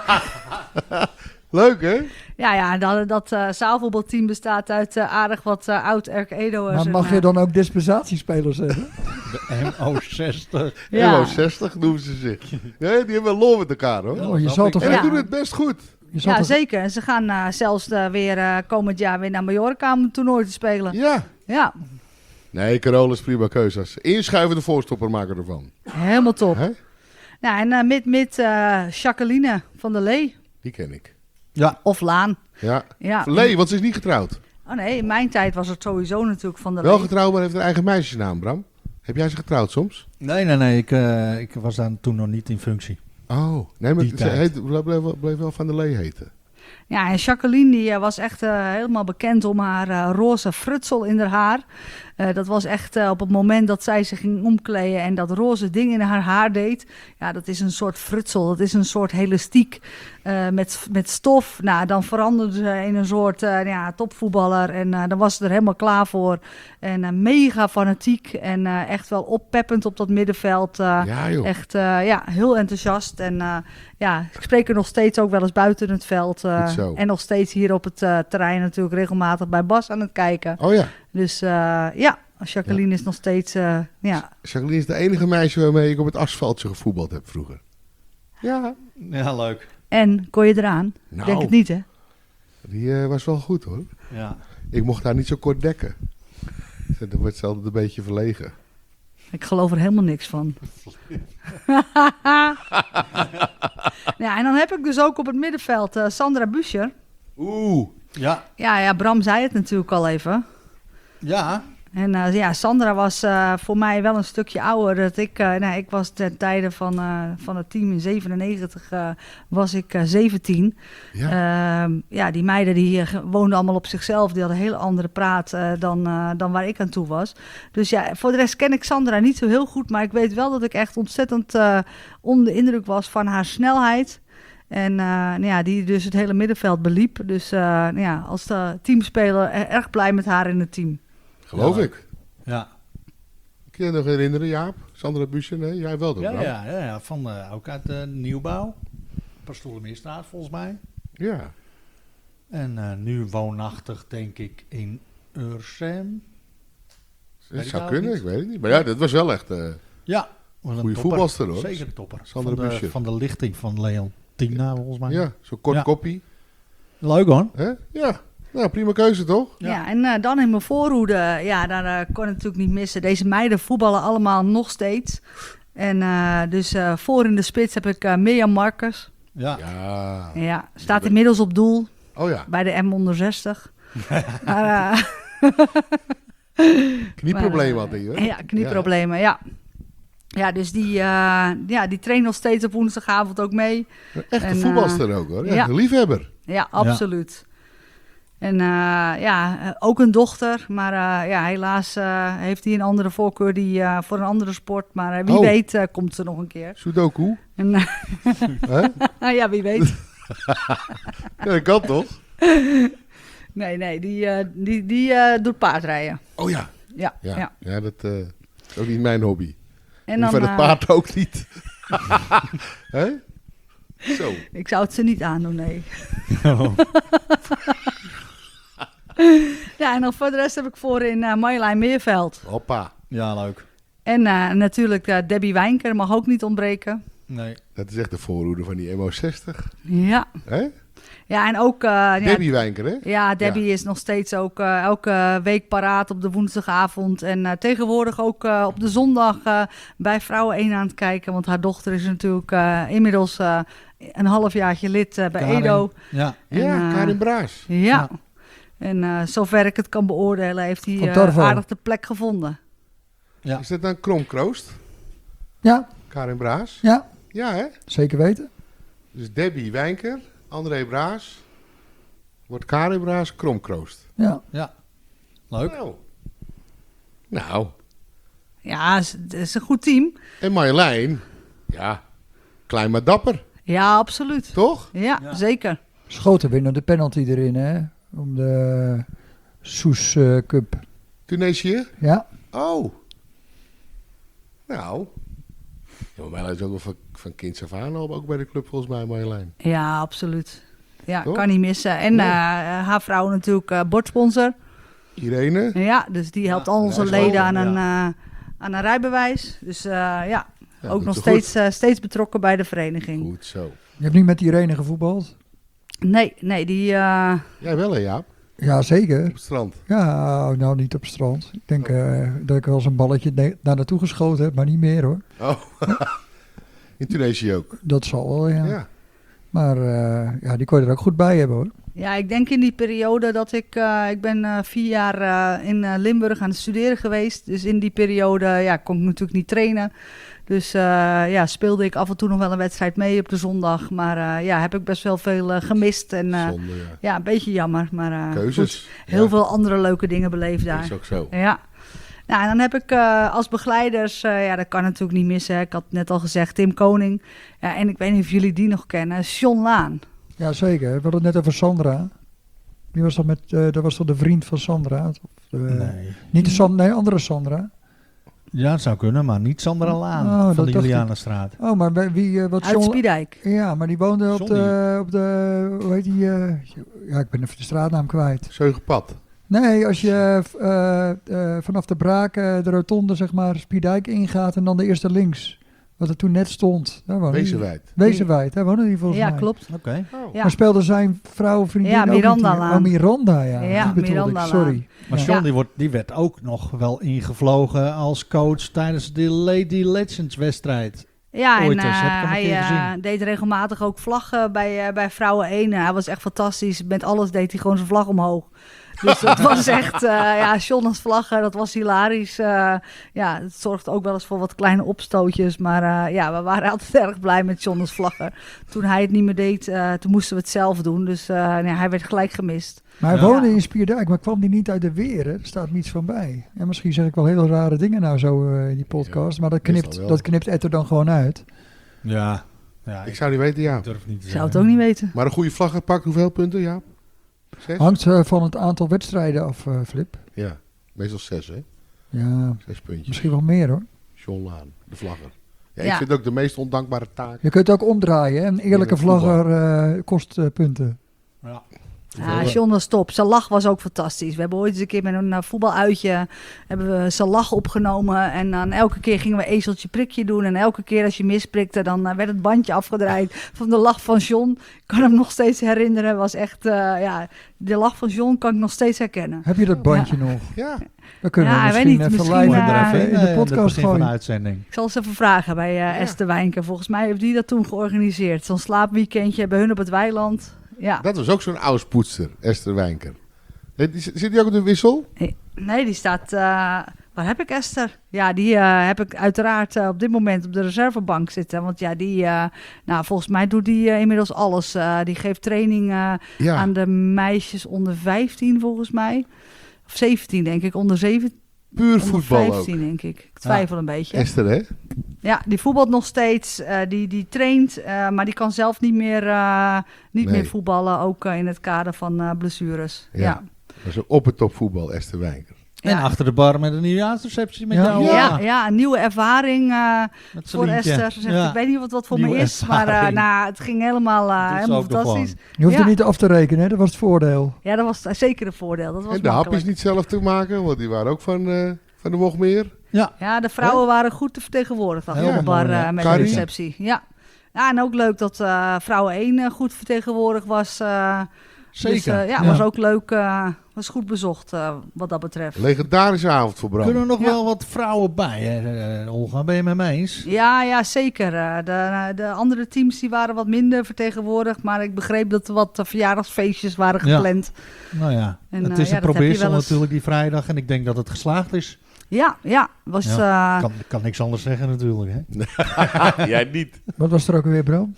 Speaker 3: Leuk, hè?
Speaker 4: Ja, dat zaalvoetbalteam bestaat uit aardig wat oud Erke Edo'ers.
Speaker 2: Maar mag je dan ook dispensatiespelers hebben?
Speaker 1: De MO60.
Speaker 4: Ja.
Speaker 3: MO60 noemen ze zich. Ja, die hebben lol met elkaar, hoor.
Speaker 2: Oh, je
Speaker 1: snap
Speaker 2: zal
Speaker 1: ik.
Speaker 2: toch...
Speaker 3: En
Speaker 4: Ja.
Speaker 3: die doen het best goed.
Speaker 2: Je zal
Speaker 4: Ja,
Speaker 2: toch
Speaker 4: zeker. En ze gaan zelfs weer komend jaar weer naar Mallorca om een toernooi te spelen.
Speaker 3: Ja.
Speaker 4: Ja,
Speaker 3: Nee, Carola is prima keuze. Als inschuivende voorstopper maken ervan.
Speaker 4: helemaal top.
Speaker 3: Hè?
Speaker 4: Nou, en Jacqueline van der Lee.
Speaker 3: Die ken ik.
Speaker 1: Ja.
Speaker 4: Of Laan.
Speaker 3: Ja.
Speaker 4: Ja.
Speaker 3: Lee, want ze is niet getrouwd.
Speaker 4: Oh nee, in mijn tijd was het sowieso natuurlijk van der
Speaker 3: Wel
Speaker 4: Lee.
Speaker 3: getrouwd, maar heeft een eigen meisjesnaam, Bram. Heb jij ze getrouwd soms?
Speaker 1: Nee. Ik was daar toen nog niet in functie.
Speaker 3: Oh. Nee, maar
Speaker 1: Die
Speaker 3: ze
Speaker 1: tijd.
Speaker 3: bleef wel Van der Lee heten.
Speaker 4: Ja, en Jacqueline die was echt helemaal bekend om haar roze frutsel in haar haar. Dat was echt op het moment dat zij zich ging omkleden en dat roze ding in haar haar deed. Ja, dat is een soort frutsel, dat is een soort elastiek met stof. Nou, dan veranderde ze in een soort topvoetballer en dan was ze er helemaal klaar voor. En mega fanatiek en echt wel oppeppend op dat middenveld.
Speaker 3: Ja, joh.
Speaker 4: Echt heel enthousiast. En ik spreek er nog steeds ook wel eens buiten het veld.
Speaker 3: Goed zo.
Speaker 4: En nog steeds hier op het terrein natuurlijk regelmatig bij Bas aan het kijken.
Speaker 3: Oh ja.
Speaker 4: Dus Jacqueline is nog steeds... ja.
Speaker 3: Jacqueline is de enige meisje waarmee ik op het asfaltje gevoetbald heb vroeger. Ja.
Speaker 1: Ja, leuk.
Speaker 4: En, kon je eraan?
Speaker 3: Nou,
Speaker 4: Denk het niet, hè?
Speaker 3: die was wel goed hoor.
Speaker 1: Ja.
Speaker 3: Ik mocht haar niet zo kort dekken. Dan wordt ze altijd een beetje verlegen.
Speaker 4: Ik geloof er helemaal niks van. Ja, en dan heb ik dus ook op het middenveld Sandra Buscher.
Speaker 3: Oeh.
Speaker 1: Ja.
Speaker 4: Ja, Bram zei het natuurlijk al even.
Speaker 1: Ja.
Speaker 4: En ja, Sandra was voor mij wel een stukje ouder. Dat ik was ten tijde van het team in 97 was ik 17.
Speaker 3: Ja.
Speaker 4: Ja, die meiden die woonden allemaal op zichzelf. Die hadden een hele andere praat dan waar ik aan toe was. Dus ja, voor de rest ken ik Sandra niet zo heel goed. Maar ik weet wel dat ik echt ontzettend onder de indruk was van haar snelheid. En ja, die dus het hele middenveld beliep. Dus ja, als teamspeler erg blij met haar in het team.
Speaker 3: Geloof
Speaker 1: Ja.
Speaker 3: ik.
Speaker 1: Ja.
Speaker 3: Kun je nog herinneren, Jaap? Sandra Buscher? Nee, jij wel toch,
Speaker 1: Ja,
Speaker 3: Bram?
Speaker 1: ja. Van, ook uit de nieuwbouw. Pastoorlemeerstraat volgens mij.
Speaker 3: Ja.
Speaker 1: En nu woonachtig denk ik in Ursem.
Speaker 3: Dat
Speaker 1: ik
Speaker 3: zou
Speaker 1: nou
Speaker 3: kunnen,
Speaker 1: niet.
Speaker 3: ik weet het niet. Maar ja, dat was wel echt...
Speaker 1: Ja. Wat een
Speaker 3: Goeie
Speaker 1: topper.
Speaker 3: voetbalster, hoor.
Speaker 1: Zeker een topper.
Speaker 3: Sandra
Speaker 1: van, de,
Speaker 3: Buscher.
Speaker 1: van de lichting van Leontina volgens mij.
Speaker 3: ja, zo'n kort
Speaker 1: Ja.
Speaker 3: koppie.
Speaker 1: Leuk hoor.
Speaker 3: Hè? Ja. Nou, prima keuze toch?
Speaker 1: Ja.
Speaker 4: Ja, en dan in mijn voorhoede, ja, daar kon ik natuurlijk niet missen. Deze meiden voetballen allemaal nog steeds. En dus voor in de spits heb ik Mirjam Markers.
Speaker 1: Ja.
Speaker 3: Ja.
Speaker 4: Ja, staat inmiddels op doel
Speaker 3: Oh ja.
Speaker 4: bij de M onder 60. Maar,
Speaker 3: Knieprobleem had hij, hoor.
Speaker 4: ja, knieproblemen, ja. Ja, dus die traint nog steeds op woensdagavond ook mee.
Speaker 3: Echte
Speaker 4: En,
Speaker 3: voetbalster ook, hoor. Ja,
Speaker 4: ja.
Speaker 3: een liefhebber.
Speaker 4: Ja, absoluut. En ja, ook een dochter. Maar ja, helaas heeft hij een andere voorkeur voor een andere sport. Maar wie
Speaker 3: Oh.
Speaker 4: weet komt ze nog een keer.
Speaker 3: Sudoku.
Speaker 4: En,
Speaker 3: Hè?
Speaker 4: ja, wie weet.
Speaker 3: Ja, dat kan toch?
Speaker 4: Nee, die doet paardrijden.
Speaker 3: Oh ja.
Speaker 4: Ja,
Speaker 3: Ja,
Speaker 4: ja.
Speaker 3: ja. Dat is ook niet mijn hobby.
Speaker 4: En
Speaker 3: En van het paard ook niet. Hè? Zo.
Speaker 4: ik zou het ze niet aandoen, nee. Ja, en dan voor de rest heb ik voorin Marjolein Meerveld.
Speaker 3: Hoppa.
Speaker 1: Ja, leuk.
Speaker 4: En natuurlijk Debbie Wijnker, mag ook niet ontbreken.
Speaker 1: Nee.
Speaker 3: Dat is echt de voorhoede van die MO60.
Speaker 4: Ja,
Speaker 3: Hè?
Speaker 4: ja en ook... ja,
Speaker 3: Debbie Wijnker, hè?
Speaker 4: ja, Debbie is nog steeds ook elke week paraat op de woensdagavond. En tegenwoordig ook op de zondag bij Vrouwen 1 aan het kijken. Want haar dochter is natuurlijk inmiddels een halfjaartje lid bij
Speaker 1: Karin.
Speaker 4: Edo.
Speaker 1: Ja.
Speaker 3: Ja,
Speaker 4: En,
Speaker 3: Karin Braas.
Speaker 4: Ja.
Speaker 1: Ja.
Speaker 4: En zover ik het kan beoordelen, heeft
Speaker 2: Van
Speaker 4: hij
Speaker 2: Tarvo.
Speaker 4: aardig de plek gevonden.
Speaker 1: Ja.
Speaker 3: Is dat dan Kromkroost?
Speaker 2: Ja,
Speaker 3: Karin Braas?
Speaker 2: ja,
Speaker 3: Ja, hè?
Speaker 2: zeker weten.
Speaker 3: Dus Debbie Wijnker, André Braas. Wordt Karin Braas Kromkroost.
Speaker 2: Ja.
Speaker 1: Ja. Leuk.
Speaker 3: Nou.
Speaker 4: Ja, het is een goed team.
Speaker 3: En Marjolein. Ja. Klein maar dapper.
Speaker 4: Ja, absoluut.
Speaker 3: Toch?
Speaker 4: Ja,
Speaker 1: Ja.
Speaker 4: zeker.
Speaker 2: Schoten winnen de penalty erin, hè? Om de Soes Cup.
Speaker 3: Tunesië?
Speaker 2: Ja,
Speaker 3: Oh. Nou. Ja, maar Marjolein is ook wel van kinds af aan al, ook bij de club volgens mij, Marjolein.
Speaker 4: Ja, absoluut. Ja,
Speaker 3: Toch?
Speaker 4: kan niet missen. En
Speaker 3: Nee.
Speaker 4: haar vrouw natuurlijk bordsponsor.
Speaker 3: Irene.
Speaker 4: Ja, dus die helpt
Speaker 1: Ja,
Speaker 4: al onze
Speaker 1: dat is
Speaker 4: leden
Speaker 1: wel,
Speaker 4: aan een rijbewijs. Dus ja,
Speaker 3: Ja,
Speaker 4: ook
Speaker 3: doet
Speaker 4: nog
Speaker 3: ze
Speaker 4: steeds betrokken bij de vereniging.
Speaker 3: Goed zo.
Speaker 2: je hebt niet met Irene gevoetbald?
Speaker 4: Nee, die...
Speaker 3: Jij wel hè, Jaap?
Speaker 2: Ja, zeker.
Speaker 3: Op het strand.
Speaker 2: Ja, nou niet op het strand. Ik denk dat ik wel eens een balletje daar naartoe geschoten heb, maar niet meer hoor.
Speaker 3: Oh. In Tunesië ook.
Speaker 2: Dat zal wel, ja.
Speaker 3: Ja.
Speaker 2: Maar ja, die kon je er ook goed bij hebben hoor.
Speaker 4: Ja, ik denk in die periode dat ik ben 4 jaar in Limburg aan het studeren geweest. Dus in die periode kon ik natuurlijk niet trainen. Dus ja, speelde ik af en toe nog wel een wedstrijd mee op de zondag. Maar ja, heb ik best wel veel gemist. En
Speaker 3: Zonde, ja.
Speaker 4: ja, een beetje jammer. Maar
Speaker 3: Keuzes.
Speaker 4: goed, heel
Speaker 3: Ja,
Speaker 4: veel andere leuke dingen beleefd
Speaker 3: Dat
Speaker 4: daar.
Speaker 3: is ook zo.
Speaker 4: Ja. Nou, en dan heb ik als begeleiders, ja, dat kan natuurlijk niet missen. Hè. Ik had net al gezegd, Tim Koning. Ja, en ik weet niet of jullie die nog kennen, John Laan.
Speaker 2: Ja, zeker. We hadden het net over Sandra. Die was dat was toch de vriend van Sandra? Of,
Speaker 1: Nee.
Speaker 2: Niet de nee, andere Sandra.
Speaker 1: Ja, het zou kunnen, maar niet Sandra Laan
Speaker 2: Oh,
Speaker 1: van
Speaker 2: dat
Speaker 1: de
Speaker 2: dacht ik.
Speaker 1: Julianenstraat.
Speaker 2: Oh, maar wat
Speaker 4: Uit
Speaker 2: John...
Speaker 4: Spiedijk.
Speaker 2: Ja, maar die woonde op
Speaker 1: Johnny.
Speaker 2: de hoe heet die? Ja, ik ben even de straatnaam kwijt.
Speaker 3: Zeugenpad.
Speaker 2: Nee, als je vanaf de Braak, de rotonde, zeg maar, Spierdijk ingaat en dan de eerste links. Wat er toen net stond. Daar woonde hij.
Speaker 3: Wezenwijd.
Speaker 2: Wezenwijd, daar woonde hij volgens
Speaker 4: Ja,
Speaker 2: mij.
Speaker 4: klopt.
Speaker 1: Oké.
Speaker 3: Oh.
Speaker 4: Ja.
Speaker 2: Maar speelde zijn vrouw, vriendin
Speaker 4: Ja,
Speaker 2: ook niet
Speaker 4: Miranda
Speaker 2: hier?
Speaker 4: Laan.
Speaker 2: Oh, Miranda, ja.
Speaker 4: Ja,
Speaker 2: Die bedoelde
Speaker 4: Miranda
Speaker 2: ik, sorry.
Speaker 4: Laan.
Speaker 1: Maar
Speaker 2: Ja.
Speaker 1: John die werd ook nog wel ingevlogen als coach tijdens de Lady Legends wedstrijd.
Speaker 4: Ja,
Speaker 1: Ooit
Speaker 4: en
Speaker 1: eens, heb ik hem een keer
Speaker 4: hij
Speaker 1: gezien.
Speaker 4: deed regelmatig ook vlaggen bij Vrouwen 1. Hij was echt fantastisch. Met alles deed hij gewoon zijn vlag omhoog. Dus dat was echt, John als vlagger, dat was hilarisch. Ja, het zorgde ook wel eens voor wat kleine opstootjes. Maar we waren altijd erg blij met John als vlagger. Toen hij het niet meer deed, toen moesten we het zelf doen. Dus hij werd gelijk gemist.
Speaker 2: Maar hij
Speaker 1: Ja.
Speaker 2: woonde in Spierdijk, maar kwam die niet uit de Weren? Er staat niets van bij. En misschien zeg ik wel hele rare dingen nou zo in die podcast.
Speaker 3: Ja,
Speaker 2: maar
Speaker 3: meestal wel.
Speaker 2: dat knipt Ed er dan gewoon uit.
Speaker 1: Ja.
Speaker 3: Ik zou niet weten, ja.
Speaker 1: Ik durf niet te
Speaker 4: Ik zou het
Speaker 1: zeggen.
Speaker 4: ook niet weten.
Speaker 3: Maar een goede vlagger pakt hoeveel punten, ja? 6?
Speaker 2: Hangt van het aantal wedstrijden af, Flip.
Speaker 3: Ja, meestal 6, hè?
Speaker 2: Ja,
Speaker 3: 6 puntjes.
Speaker 2: misschien wel meer hoor.
Speaker 3: John Laan, de vlagger. Ja,
Speaker 4: Ja.
Speaker 3: ik vind het ook de meest ondankbare taak.
Speaker 2: Je kunt het ook omdraaien. Hè? Een eerlijke
Speaker 3: Ja, voetbal.
Speaker 2: vlagger kost punten.
Speaker 1: Ja.
Speaker 4: Ja, John was top. Zijn lach was ook fantastisch. We hebben ooit eens een keer met een voetbaluitje hebben we zijn lach opgenomen. En dan elke keer gingen we ezeltje prikje doen. En elke keer als je misprikte, dan werd het bandje afgedraaid van de lach van John. Ik kan hem nog steeds herinneren. Was echt, de lach van John kan ik nog steeds herkennen.
Speaker 2: Heb je dat bandje nog?
Speaker 3: Ja,
Speaker 2: Dan kunnen
Speaker 4: Ja,
Speaker 2: we
Speaker 4: ik weet
Speaker 2: misschien
Speaker 4: niet,
Speaker 2: even
Speaker 4: misschien,
Speaker 2: live
Speaker 1: Gooi er even
Speaker 2: in de
Speaker 1: het
Speaker 2: podcast
Speaker 1: begin van de
Speaker 2: gooien.
Speaker 1: uitzending.
Speaker 4: Ik zal eens even vragen bij Esther Wijnker. Volgens mij heeft die dat toen georganiseerd. Zo'n slaapweekendje bij hun op het weiland. Ja.
Speaker 3: dat was ook zo'n oudspoetster, Esther Wijnker. Zit die ook op de wissel?
Speaker 4: Nee, die staat... waar heb ik Esther? Ja, die heb ik uiteraard op dit moment op de reservebank zitten. Want ja, die... volgens mij doet die inmiddels alles. Die geeft training
Speaker 3: Ja,
Speaker 4: aan de meisjes onder 15 volgens mij. Of 17 denk ik. Onder 17.
Speaker 3: puur
Speaker 4: Onder
Speaker 3: voetbal
Speaker 4: 15
Speaker 3: ook.
Speaker 4: denk ik. Ik twijfel een beetje.
Speaker 3: Esther, hè?
Speaker 4: Ja, die voetbalt nog steeds. Die traint. Maar die kan zelf niet meer
Speaker 3: Nee.
Speaker 4: voetballen. Ook in het kader van blessures.
Speaker 3: Ja.
Speaker 4: Ja.
Speaker 3: Dat is op het top voetbal, Esther Wijnker.
Speaker 1: En
Speaker 4: Ja.
Speaker 1: achter de bar met een nieuwjaarsreceptie met
Speaker 2: Ja.
Speaker 1: jou.
Speaker 4: Ja, een nieuwe ervaring
Speaker 1: Met
Speaker 4: voor
Speaker 1: Celientje.
Speaker 4: Esther. Ze zegt,
Speaker 1: Ja.
Speaker 4: ik weet niet wat voor
Speaker 1: Nieuwe
Speaker 4: me is, maar
Speaker 1: ervaring.
Speaker 4: het ging helemaal,
Speaker 1: Dat is
Speaker 4: helemaal
Speaker 1: ook nog
Speaker 4: fantastisch.
Speaker 2: Je hoeft
Speaker 4: Ja.
Speaker 2: er niet af te rekenen, hè? Dat was het voordeel.
Speaker 4: Ja, dat was zeker een voordeel. Dat was
Speaker 3: En de
Speaker 4: makkelijk.
Speaker 3: hapjes niet zelf te maken, want die waren ook van de Wogmeer.
Speaker 4: Ja, de vrouwen waren goed te vertegenwoordigd achter
Speaker 1: Heel
Speaker 4: de bar
Speaker 1: mooi, ja.
Speaker 4: met
Speaker 3: Carrie.
Speaker 4: de receptie. Ja. Ja, en ook leuk dat vrouwen 1 goed vertegenwoordigd was.
Speaker 1: Zeker.
Speaker 4: Dus,
Speaker 2: Ja.
Speaker 4: was ook leuk. Was goed bezocht wat dat betreft.
Speaker 3: Legendarische avond voor Bram.
Speaker 1: Kunnen er nog
Speaker 4: Ja.
Speaker 1: wel wat vrouwen bij, hè? Olga? Ben je het met me eens?
Speaker 4: Ja, zeker. De andere teams die waren wat minder vertegenwoordigd. Maar ik begreep dat er wat verjaardagsfeestjes waren
Speaker 1: Ja.
Speaker 4: gepland.
Speaker 1: Nou ja,
Speaker 4: En,
Speaker 1: het is
Speaker 4: ja,
Speaker 1: een
Speaker 4: dat heb je
Speaker 1: probeersel
Speaker 4: wel eens.
Speaker 1: natuurlijk die vrijdag. En ik denk dat het geslaagd is.
Speaker 4: Ja. Was,
Speaker 1: Kan niks anders zeggen natuurlijk. Hè?
Speaker 3: Jij niet.
Speaker 2: Wat was er ook alweer, bro?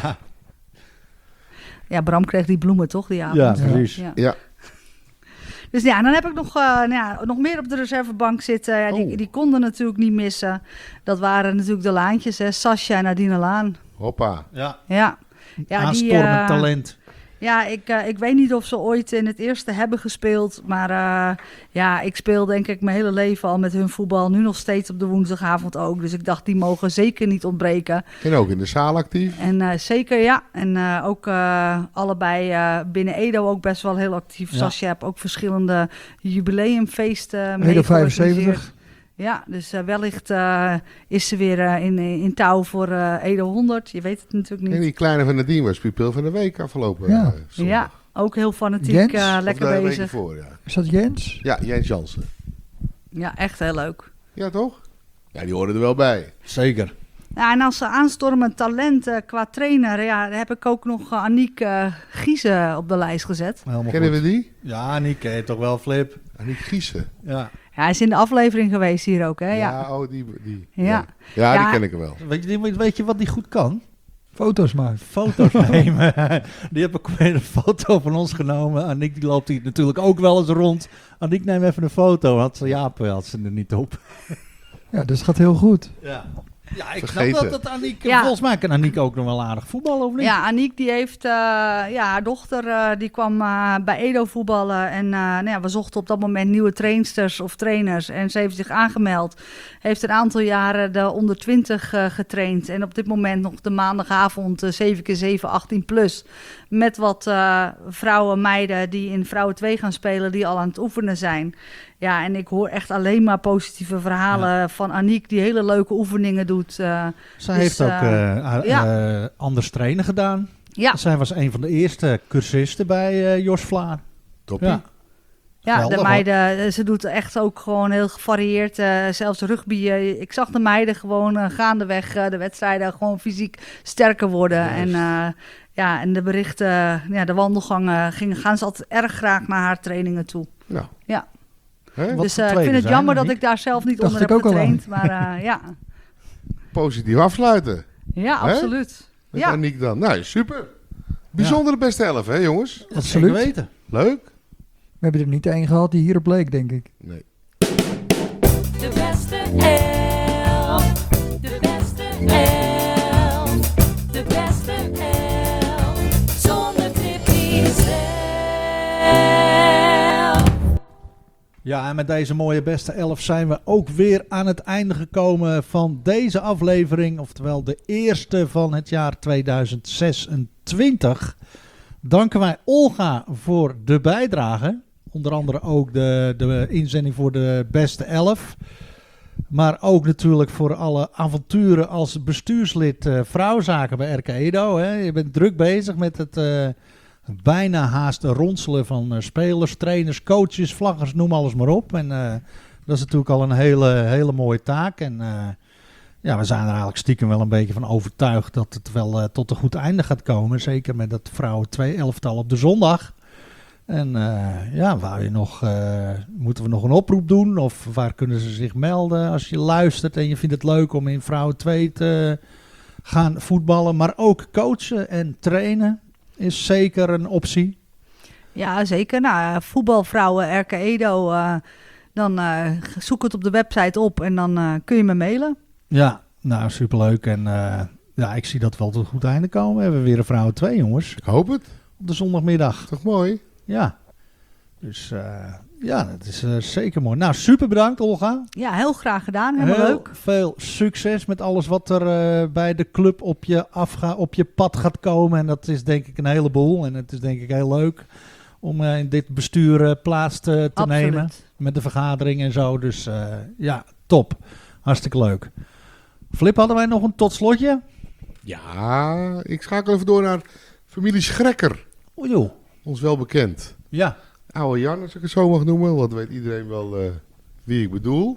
Speaker 4: ja, Bram kreeg die bloemen toch die avond.
Speaker 1: Ja,
Speaker 2: Ja.
Speaker 1: precies.
Speaker 4: Ja.
Speaker 3: Ja.
Speaker 4: Dus ja, dan heb ik nog meer op de reservebank zitten. Ja, die konden natuurlijk niet missen. Dat waren natuurlijk de laantjes, hè. Sascha en Nadine Laan.
Speaker 3: Hoppa.
Speaker 1: Ja,
Speaker 4: Ja, die,
Speaker 1: aanstormend talent.
Speaker 4: Ja, ik weet niet of ze ooit in het eerste hebben gespeeld. Maar ik speel denk ik mijn hele leven al met hun voetbal. Nu nog steeds op de woensdagavond ook. Dus ik dacht, die mogen zeker niet ontbreken.
Speaker 3: En ook in de zaal actief.
Speaker 4: En zeker, ja. En ook allebei binnen Edo ook best wel heel actief.
Speaker 1: Ja.
Speaker 4: Sascha heeft ook verschillende jubileumfeesten
Speaker 2: Edo
Speaker 4: mee
Speaker 2: 75.
Speaker 4: Ja, dus wellicht is ze weer in touw voor Edo 100. Je weet het natuurlijk
Speaker 3: En
Speaker 4: niet.
Speaker 3: die kleine van Nadine was pupil van de week afgelopen
Speaker 2: Ja.
Speaker 3: zondag.
Speaker 4: Ja, ook heel fanatiek,
Speaker 2: Jens?
Speaker 4: lekker
Speaker 3: Of de week
Speaker 4: bezig.
Speaker 3: ervoor, ja.
Speaker 2: Is dat Jens?
Speaker 3: Ja, Jens Jansen.
Speaker 4: Ja, echt heel leuk.
Speaker 3: Ja, toch? Ja, die horen er wel bij.
Speaker 1: Zeker.
Speaker 4: Ja, en als aanstormend talent qua trainer, ja, daar heb ik ook nog Aniek Giezen op de lijst gezet.
Speaker 1: Helemaal
Speaker 3: Kennen
Speaker 1: goed.
Speaker 3: we die?
Speaker 1: Ja, Nick, ken je toch wel, Flip?
Speaker 3: Aniek Giezen.
Speaker 1: Ja.
Speaker 4: Ja, hij is in de aflevering geweest hier ook, hè? Ja.
Speaker 3: Ja, oh, die.
Speaker 4: Ja.
Speaker 3: Ja, ja, die
Speaker 4: Ja.
Speaker 3: ken ik wel.
Speaker 1: Weet je wat die goed kan?
Speaker 2: Foto's maken.
Speaker 1: Foto's nemen. Die heb ik weer een foto van ons genomen. Aniek die loopt hier natuurlijk ook wel eens rond. Aniek, neem even een foto. Had ze er niet op.
Speaker 2: Ja, dus het gaat heel goed.
Speaker 1: Ja. Ja, ik
Speaker 3: Vergeten.
Speaker 1: snap dat Aniek...
Speaker 4: Ja.
Speaker 1: Volgens mij kan Aniek ook nog wel aardig voetballen, of niet?
Speaker 4: Ja, Aniek die heeft, haar dochter die kwam bij Edo voetballen. En we zochten op dat moment nieuwe trainsters of trainers. En ze heeft zich aangemeld. Heeft een aantal jaren de onder 20 getraind. En op dit moment nog de maandagavond 7x7, 18 plus. Met wat vrouwen, meiden die in Vrouwen 2 gaan spelen, die al aan het oefenen zijn. Ja, en ik hoor echt alleen maar positieve verhalen van Aniek, die hele leuke oefeningen doet.
Speaker 1: Zij
Speaker 4: Dus,
Speaker 1: heeft ook anders trainen gedaan.
Speaker 4: Ja,
Speaker 1: Zij was een van de eerste cursisten bij Jos Vlaar.
Speaker 3: Toppie.
Speaker 1: Ja.
Speaker 4: ja,
Speaker 1: geweldig,
Speaker 4: de meiden, ze doet echt ook gewoon heel gevarieerd. Zelfs rugby. Ik zag de meiden gewoon gaandeweg de wedstrijden gewoon fysiek sterker worden.
Speaker 3: Juist.
Speaker 4: En de berichten, de wandelgangen, gaan ze altijd erg graag naar haar trainingen toe.
Speaker 3: Nou.
Speaker 4: Ja.
Speaker 3: Hè?
Speaker 1: Wat
Speaker 4: Dus
Speaker 1: voor
Speaker 4: ik
Speaker 1: tweede
Speaker 4: vind het
Speaker 1: zijn,
Speaker 4: jammer dat
Speaker 1: Aniek?
Speaker 4: ik daar zelf niet
Speaker 2: Dacht
Speaker 4: onder
Speaker 2: ik
Speaker 4: heb
Speaker 2: ook al
Speaker 4: getraind. Maar ja,
Speaker 3: Positief afsluiten.
Speaker 4: ja,
Speaker 3: Hè?
Speaker 4: absoluut.
Speaker 3: Met
Speaker 4: Ja.
Speaker 3: Aniek dan. Nou, super. Bijzondere beste 11, hè jongens?
Speaker 1: Dat
Speaker 2: Absoluut.
Speaker 1: zeker weten.
Speaker 3: Leuk?
Speaker 2: We hebben er niet één gehad die hierop bleek, denk ik.
Speaker 3: Nee.
Speaker 6: De beste elf. De beste elf. De beste elf. Zonder Tippy zelf.
Speaker 1: Ja, en met deze mooie beste 11 zijn we ook weer aan het einde gekomen van deze aflevering. Oftewel de eerste van het jaar 2026. Danken wij Olga voor de bijdrage. Onder andere ook de inzending voor de beste 11. Maar ook natuurlijk voor alle avonturen als bestuurslid vrouwzaken bij RK Edo. Hè. Je bent druk bezig met het bijna haast ronselen van spelers, trainers, coaches, vlaggers, noem alles maar op. En dat is natuurlijk al een hele mooie taak. En we zijn er eigenlijk stiekem wel een beetje van overtuigd dat het wel tot een goed einde gaat komen. Zeker met dat vrouwen 2 elftal op de zondag. En moeten we nog een oproep doen? Of waar kunnen ze zich melden als je luistert en je vindt het leuk om in vrouwen 2 te gaan voetballen. Maar ook coachen en trainen is zeker een optie.
Speaker 4: Ja, zeker. Nou, voetbalvrouwen RK Edo, dan zoek het op de website op en dan kun je me mailen.
Speaker 1: Ja, nou superleuk. En ik zie dat wel tot een goed einde komen. We hebben weer een vrouwen 2, jongens.
Speaker 3: Ik hoop het.
Speaker 1: Op de zondagmiddag.
Speaker 3: Toch mooi?
Speaker 1: Ja. Dus dat is zeker mooi. Nou, super bedankt, Olga.
Speaker 4: Ja, heel graag gedaan. Helemaal leuk.
Speaker 1: Veel succes met alles wat er bij de club op je pad gaat komen. En dat is denk ik een heleboel. En het is denk ik heel leuk om in dit bestuur plaats te nemen.
Speaker 4: Absoluut.
Speaker 1: Met de vergadering en zo. Dus top. Hartstikke leuk. Flip, hadden wij nog een tot slotje?
Speaker 3: Ja, ik schakel even door naar familie Schrekker.
Speaker 1: O joh.
Speaker 3: Ons wel bekend.
Speaker 1: Ja.
Speaker 3: Oude Jan, als ik het zo mag noemen. Want weet iedereen wel wie ik bedoel.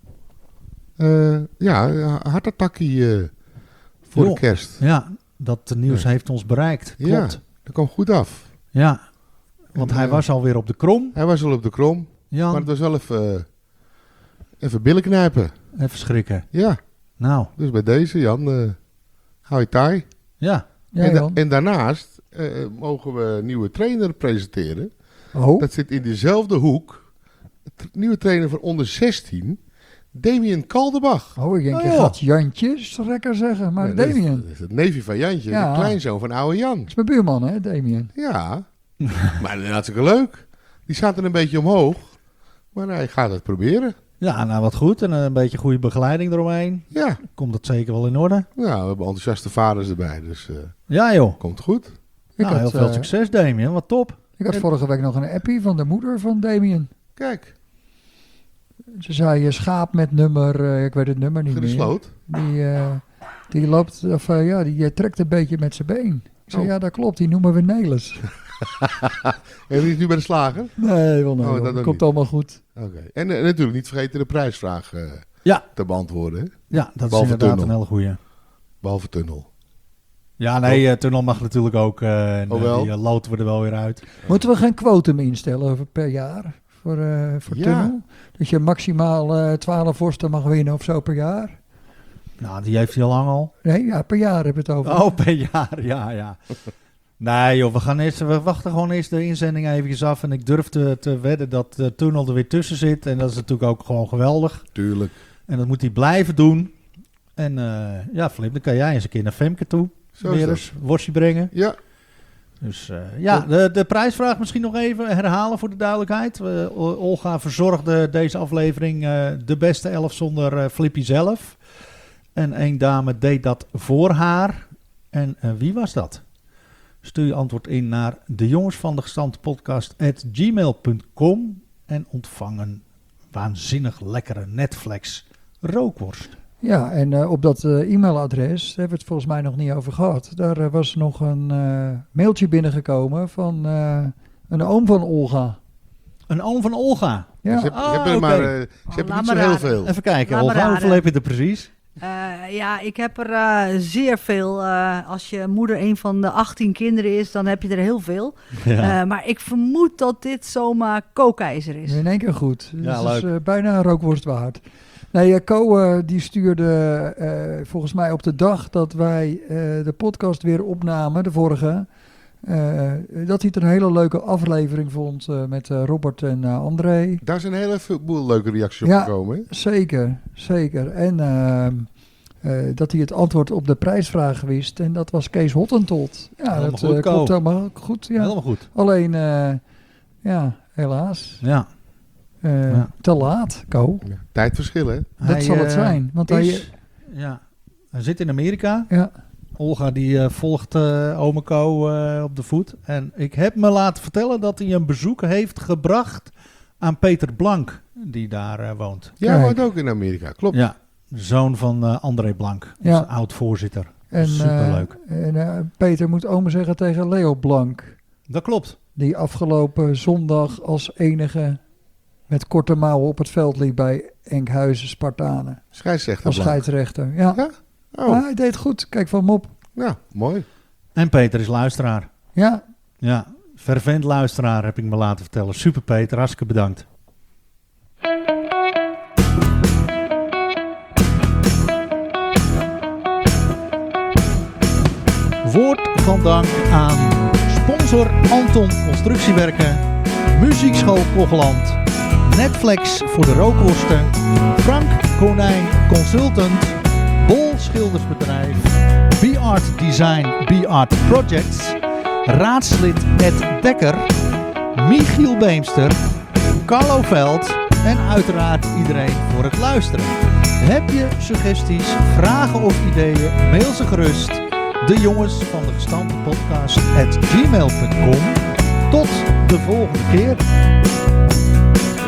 Speaker 3: Hartattakkie voor
Speaker 1: Joh.
Speaker 3: de kerst.
Speaker 1: Ja, dat nieuws
Speaker 3: Ja.
Speaker 1: heeft ons bereikt.
Speaker 3: Ja,
Speaker 1: Klopt.
Speaker 3: dat kwam goed af.
Speaker 1: Ja. Want
Speaker 3: En,
Speaker 1: hij was alweer op de krom.
Speaker 3: Hij was al op de krom.
Speaker 1: Jan,
Speaker 3: Maar het was wel even billen knijpen.
Speaker 1: even schrikken.
Speaker 3: Ja,
Speaker 1: Nou,
Speaker 3: dus bij deze Jan, hou je taai.
Speaker 1: ja.
Speaker 2: Ja,
Speaker 3: en,
Speaker 2: Jan.
Speaker 3: en daarnaast mogen we een nieuwe trainer presenteren.
Speaker 2: Oh,
Speaker 3: Dat zit in dezelfde hoek. Nieuwe trainer van onder 16, Damien Kaldenbach.
Speaker 2: ik denk,
Speaker 1: Oh,
Speaker 2: je
Speaker 1: joh.
Speaker 2: gaat Jantje Strekker zeggen, maar
Speaker 3: Nee, dat
Speaker 2: Damien.
Speaker 3: is het neefje van Jantje,
Speaker 2: Ja.
Speaker 3: de kleinzoon van oude Jan.
Speaker 2: Dat is mijn buurman, hè, Damien.
Speaker 3: Ja, maar hartstikke leuk. Die staat er een beetje omhoog, maar hij gaat het proberen.
Speaker 1: Ja, nou wat goed. En een beetje goede begeleiding eromheen.
Speaker 3: Ja,
Speaker 1: Komt dat zeker wel in orde.
Speaker 3: we hebben enthousiaste vaders erbij, dus
Speaker 1: Ja joh.
Speaker 3: komt goed.
Speaker 1: Nou, heel veel succes Damien. Wat top.
Speaker 2: Ik had vorige week nog een appie van de moeder van Damien.
Speaker 3: Kijk,
Speaker 2: Ze zei schaap met nummer, ik weet het nummer niet
Speaker 3: Gerrie
Speaker 2: meer.
Speaker 3: Sloot.
Speaker 2: Die loopt, die trekt een beetje met zijn been. Ik zei,
Speaker 3: Oh.
Speaker 2: ja dat klopt, die noemen we Nelis.
Speaker 3: En die is nu bij de slager?
Speaker 2: Nee, wel nee,
Speaker 3: Oh,
Speaker 2: hoor.
Speaker 3: dat ook
Speaker 2: Komt
Speaker 3: niet.
Speaker 2: allemaal goed.
Speaker 3: Oké. En natuurlijk niet vergeten de prijsvraag
Speaker 1: Ja.
Speaker 3: te beantwoorden, hè?
Speaker 1: Ja, dat is
Speaker 3: Behalve
Speaker 1: inderdaad
Speaker 3: tunnel.
Speaker 1: een hele goeie.
Speaker 3: Behalve tunnel.
Speaker 1: Ja, nee, tunnel mag natuurlijk ook.
Speaker 3: Oh, wel?
Speaker 1: Die loten we er wel weer uit.
Speaker 2: Moeten we geen quotum instellen per jaar voor
Speaker 3: Ja.
Speaker 2: tunnel? Dat je maximaal 12 vorsten mag winnen of zo per jaar?
Speaker 1: Nou, die heeft hij al lang al.
Speaker 2: Nee, ja, per jaar hebben we het over.
Speaker 1: Oh, per jaar. Ja. Nee joh, we wachten gewoon eerst de inzending eventjes af. En ik durf te wedden dat de tunnel er weer tussen zit. En dat is natuurlijk ook gewoon geweldig.
Speaker 3: Tuurlijk.
Speaker 1: En dat moet hij blijven doen. En Flip, dan kan jij eens een keer naar Femke toe.
Speaker 3: Zo is
Speaker 1: Weer
Speaker 3: dat.
Speaker 1: eens worstje brengen.
Speaker 3: Ja,
Speaker 1: Dus de prijsvraag misschien nog even herhalen voor de duidelijkheid. Olga verzorgde deze aflevering de beste 11 zonder Flippy zelf. En één dame deed dat voor haar. En wie was dat? Stuur je antwoord in naar dejongensvandegestamptepodcast@gmail.com en ontvang een waanzinnig lekkere Netflix rookworst.
Speaker 2: Ja, en op dat e-mailadres, daar hebben we het volgens mij nog niet over gehad. Daar was nog een mailtje binnengekomen van een oom van Olga.
Speaker 1: Een oom van Olga.
Speaker 2: Ja,
Speaker 3: dus je hebt er maar ze hebben
Speaker 4: laat
Speaker 3: niet zo
Speaker 4: maar
Speaker 3: heel
Speaker 4: raden.
Speaker 3: veel.
Speaker 1: Even kijken,
Speaker 4: Laat me
Speaker 1: Olga,
Speaker 4: raden.
Speaker 1: hoeveel heb je er precies?
Speaker 4: Ik heb er zeer veel. Als je moeder een van de 18 kinderen is, dan heb je er heel veel.
Speaker 1: Ja.
Speaker 4: Maar ik vermoed dat dit zomaar kookijzer is.
Speaker 2: in één keer goed.
Speaker 1: Ja,
Speaker 2: Dat is
Speaker 1: leuk.
Speaker 2: bijna een rookworst waard. Nee, Co die stuurde volgens mij op de dag dat wij de podcast weer opnamen, de vorige, dat hij het een hele leuke aflevering vond met Robert en André.
Speaker 3: Daar zijn een hele boel leuke reacties op
Speaker 2: Ja.
Speaker 3: gekomen. Hè?
Speaker 2: Zeker, zeker. En dat hij het antwoord op de prijsvraag wist. En dat was Kees Hottentot. Ja,
Speaker 1: Helemaal
Speaker 2: dat
Speaker 1: goed, Ko.
Speaker 2: klopt helemaal goed. Ja.
Speaker 1: Helemaal goed.
Speaker 2: Alleen, helaas.
Speaker 1: Ja. Ja.
Speaker 2: Te laat, Ko.
Speaker 3: Ja. Tijdverschil, hè?
Speaker 2: Dat zal het zijn. Want hij
Speaker 1: zit in Amerika.
Speaker 2: ja,
Speaker 1: Olga die volgt ome Ko op de voet. En ik heb me laten vertellen dat hij een bezoek heeft gebracht aan Peter Blank, die daar woont.
Speaker 3: Ja,
Speaker 2: Kijk.
Speaker 3: woont ook in Amerika, klopt.
Speaker 1: Ja, zoon van André Blank,
Speaker 2: Ja.
Speaker 1: onze oud-voorzitter.
Speaker 2: en,
Speaker 1: Superleuk.
Speaker 2: Peter moet ome zeggen tegen Leo Blank.
Speaker 1: Dat klopt.
Speaker 2: Die afgelopen zondag als enige met korte mouwen op het veld liep bij Enkhuizen Spartanen.
Speaker 3: Scheidsrechter.
Speaker 2: Als
Speaker 3: Blank.
Speaker 2: scheidsrechter. Ja.
Speaker 3: Ja? Oh,
Speaker 2: Maar hij deed goed. Kijk van hem op.
Speaker 3: ja, mooi.
Speaker 1: En Peter is luisteraar.
Speaker 2: Ja,
Speaker 1: Ja, fervent luisteraar heb ik me laten vertellen. Super Peter, hartstikke bedankt. Woord van dank aan sponsor Anton Constructiewerken, Muziekschool Kogeland, Netflix voor de rookworsten, Frank Konijn Consultant, Bol Schildersbedrijf, B-Art Design, B-Art Projects, raadslid Ed Dekker, Michiel Beemster, Carlo Veld en uiteraard iedereen voor het luisteren. Heb je suggesties, vragen of ideeën, mail ze gerust. De jongens van de gestampte podcast @gmail.com. Tot de volgende keer.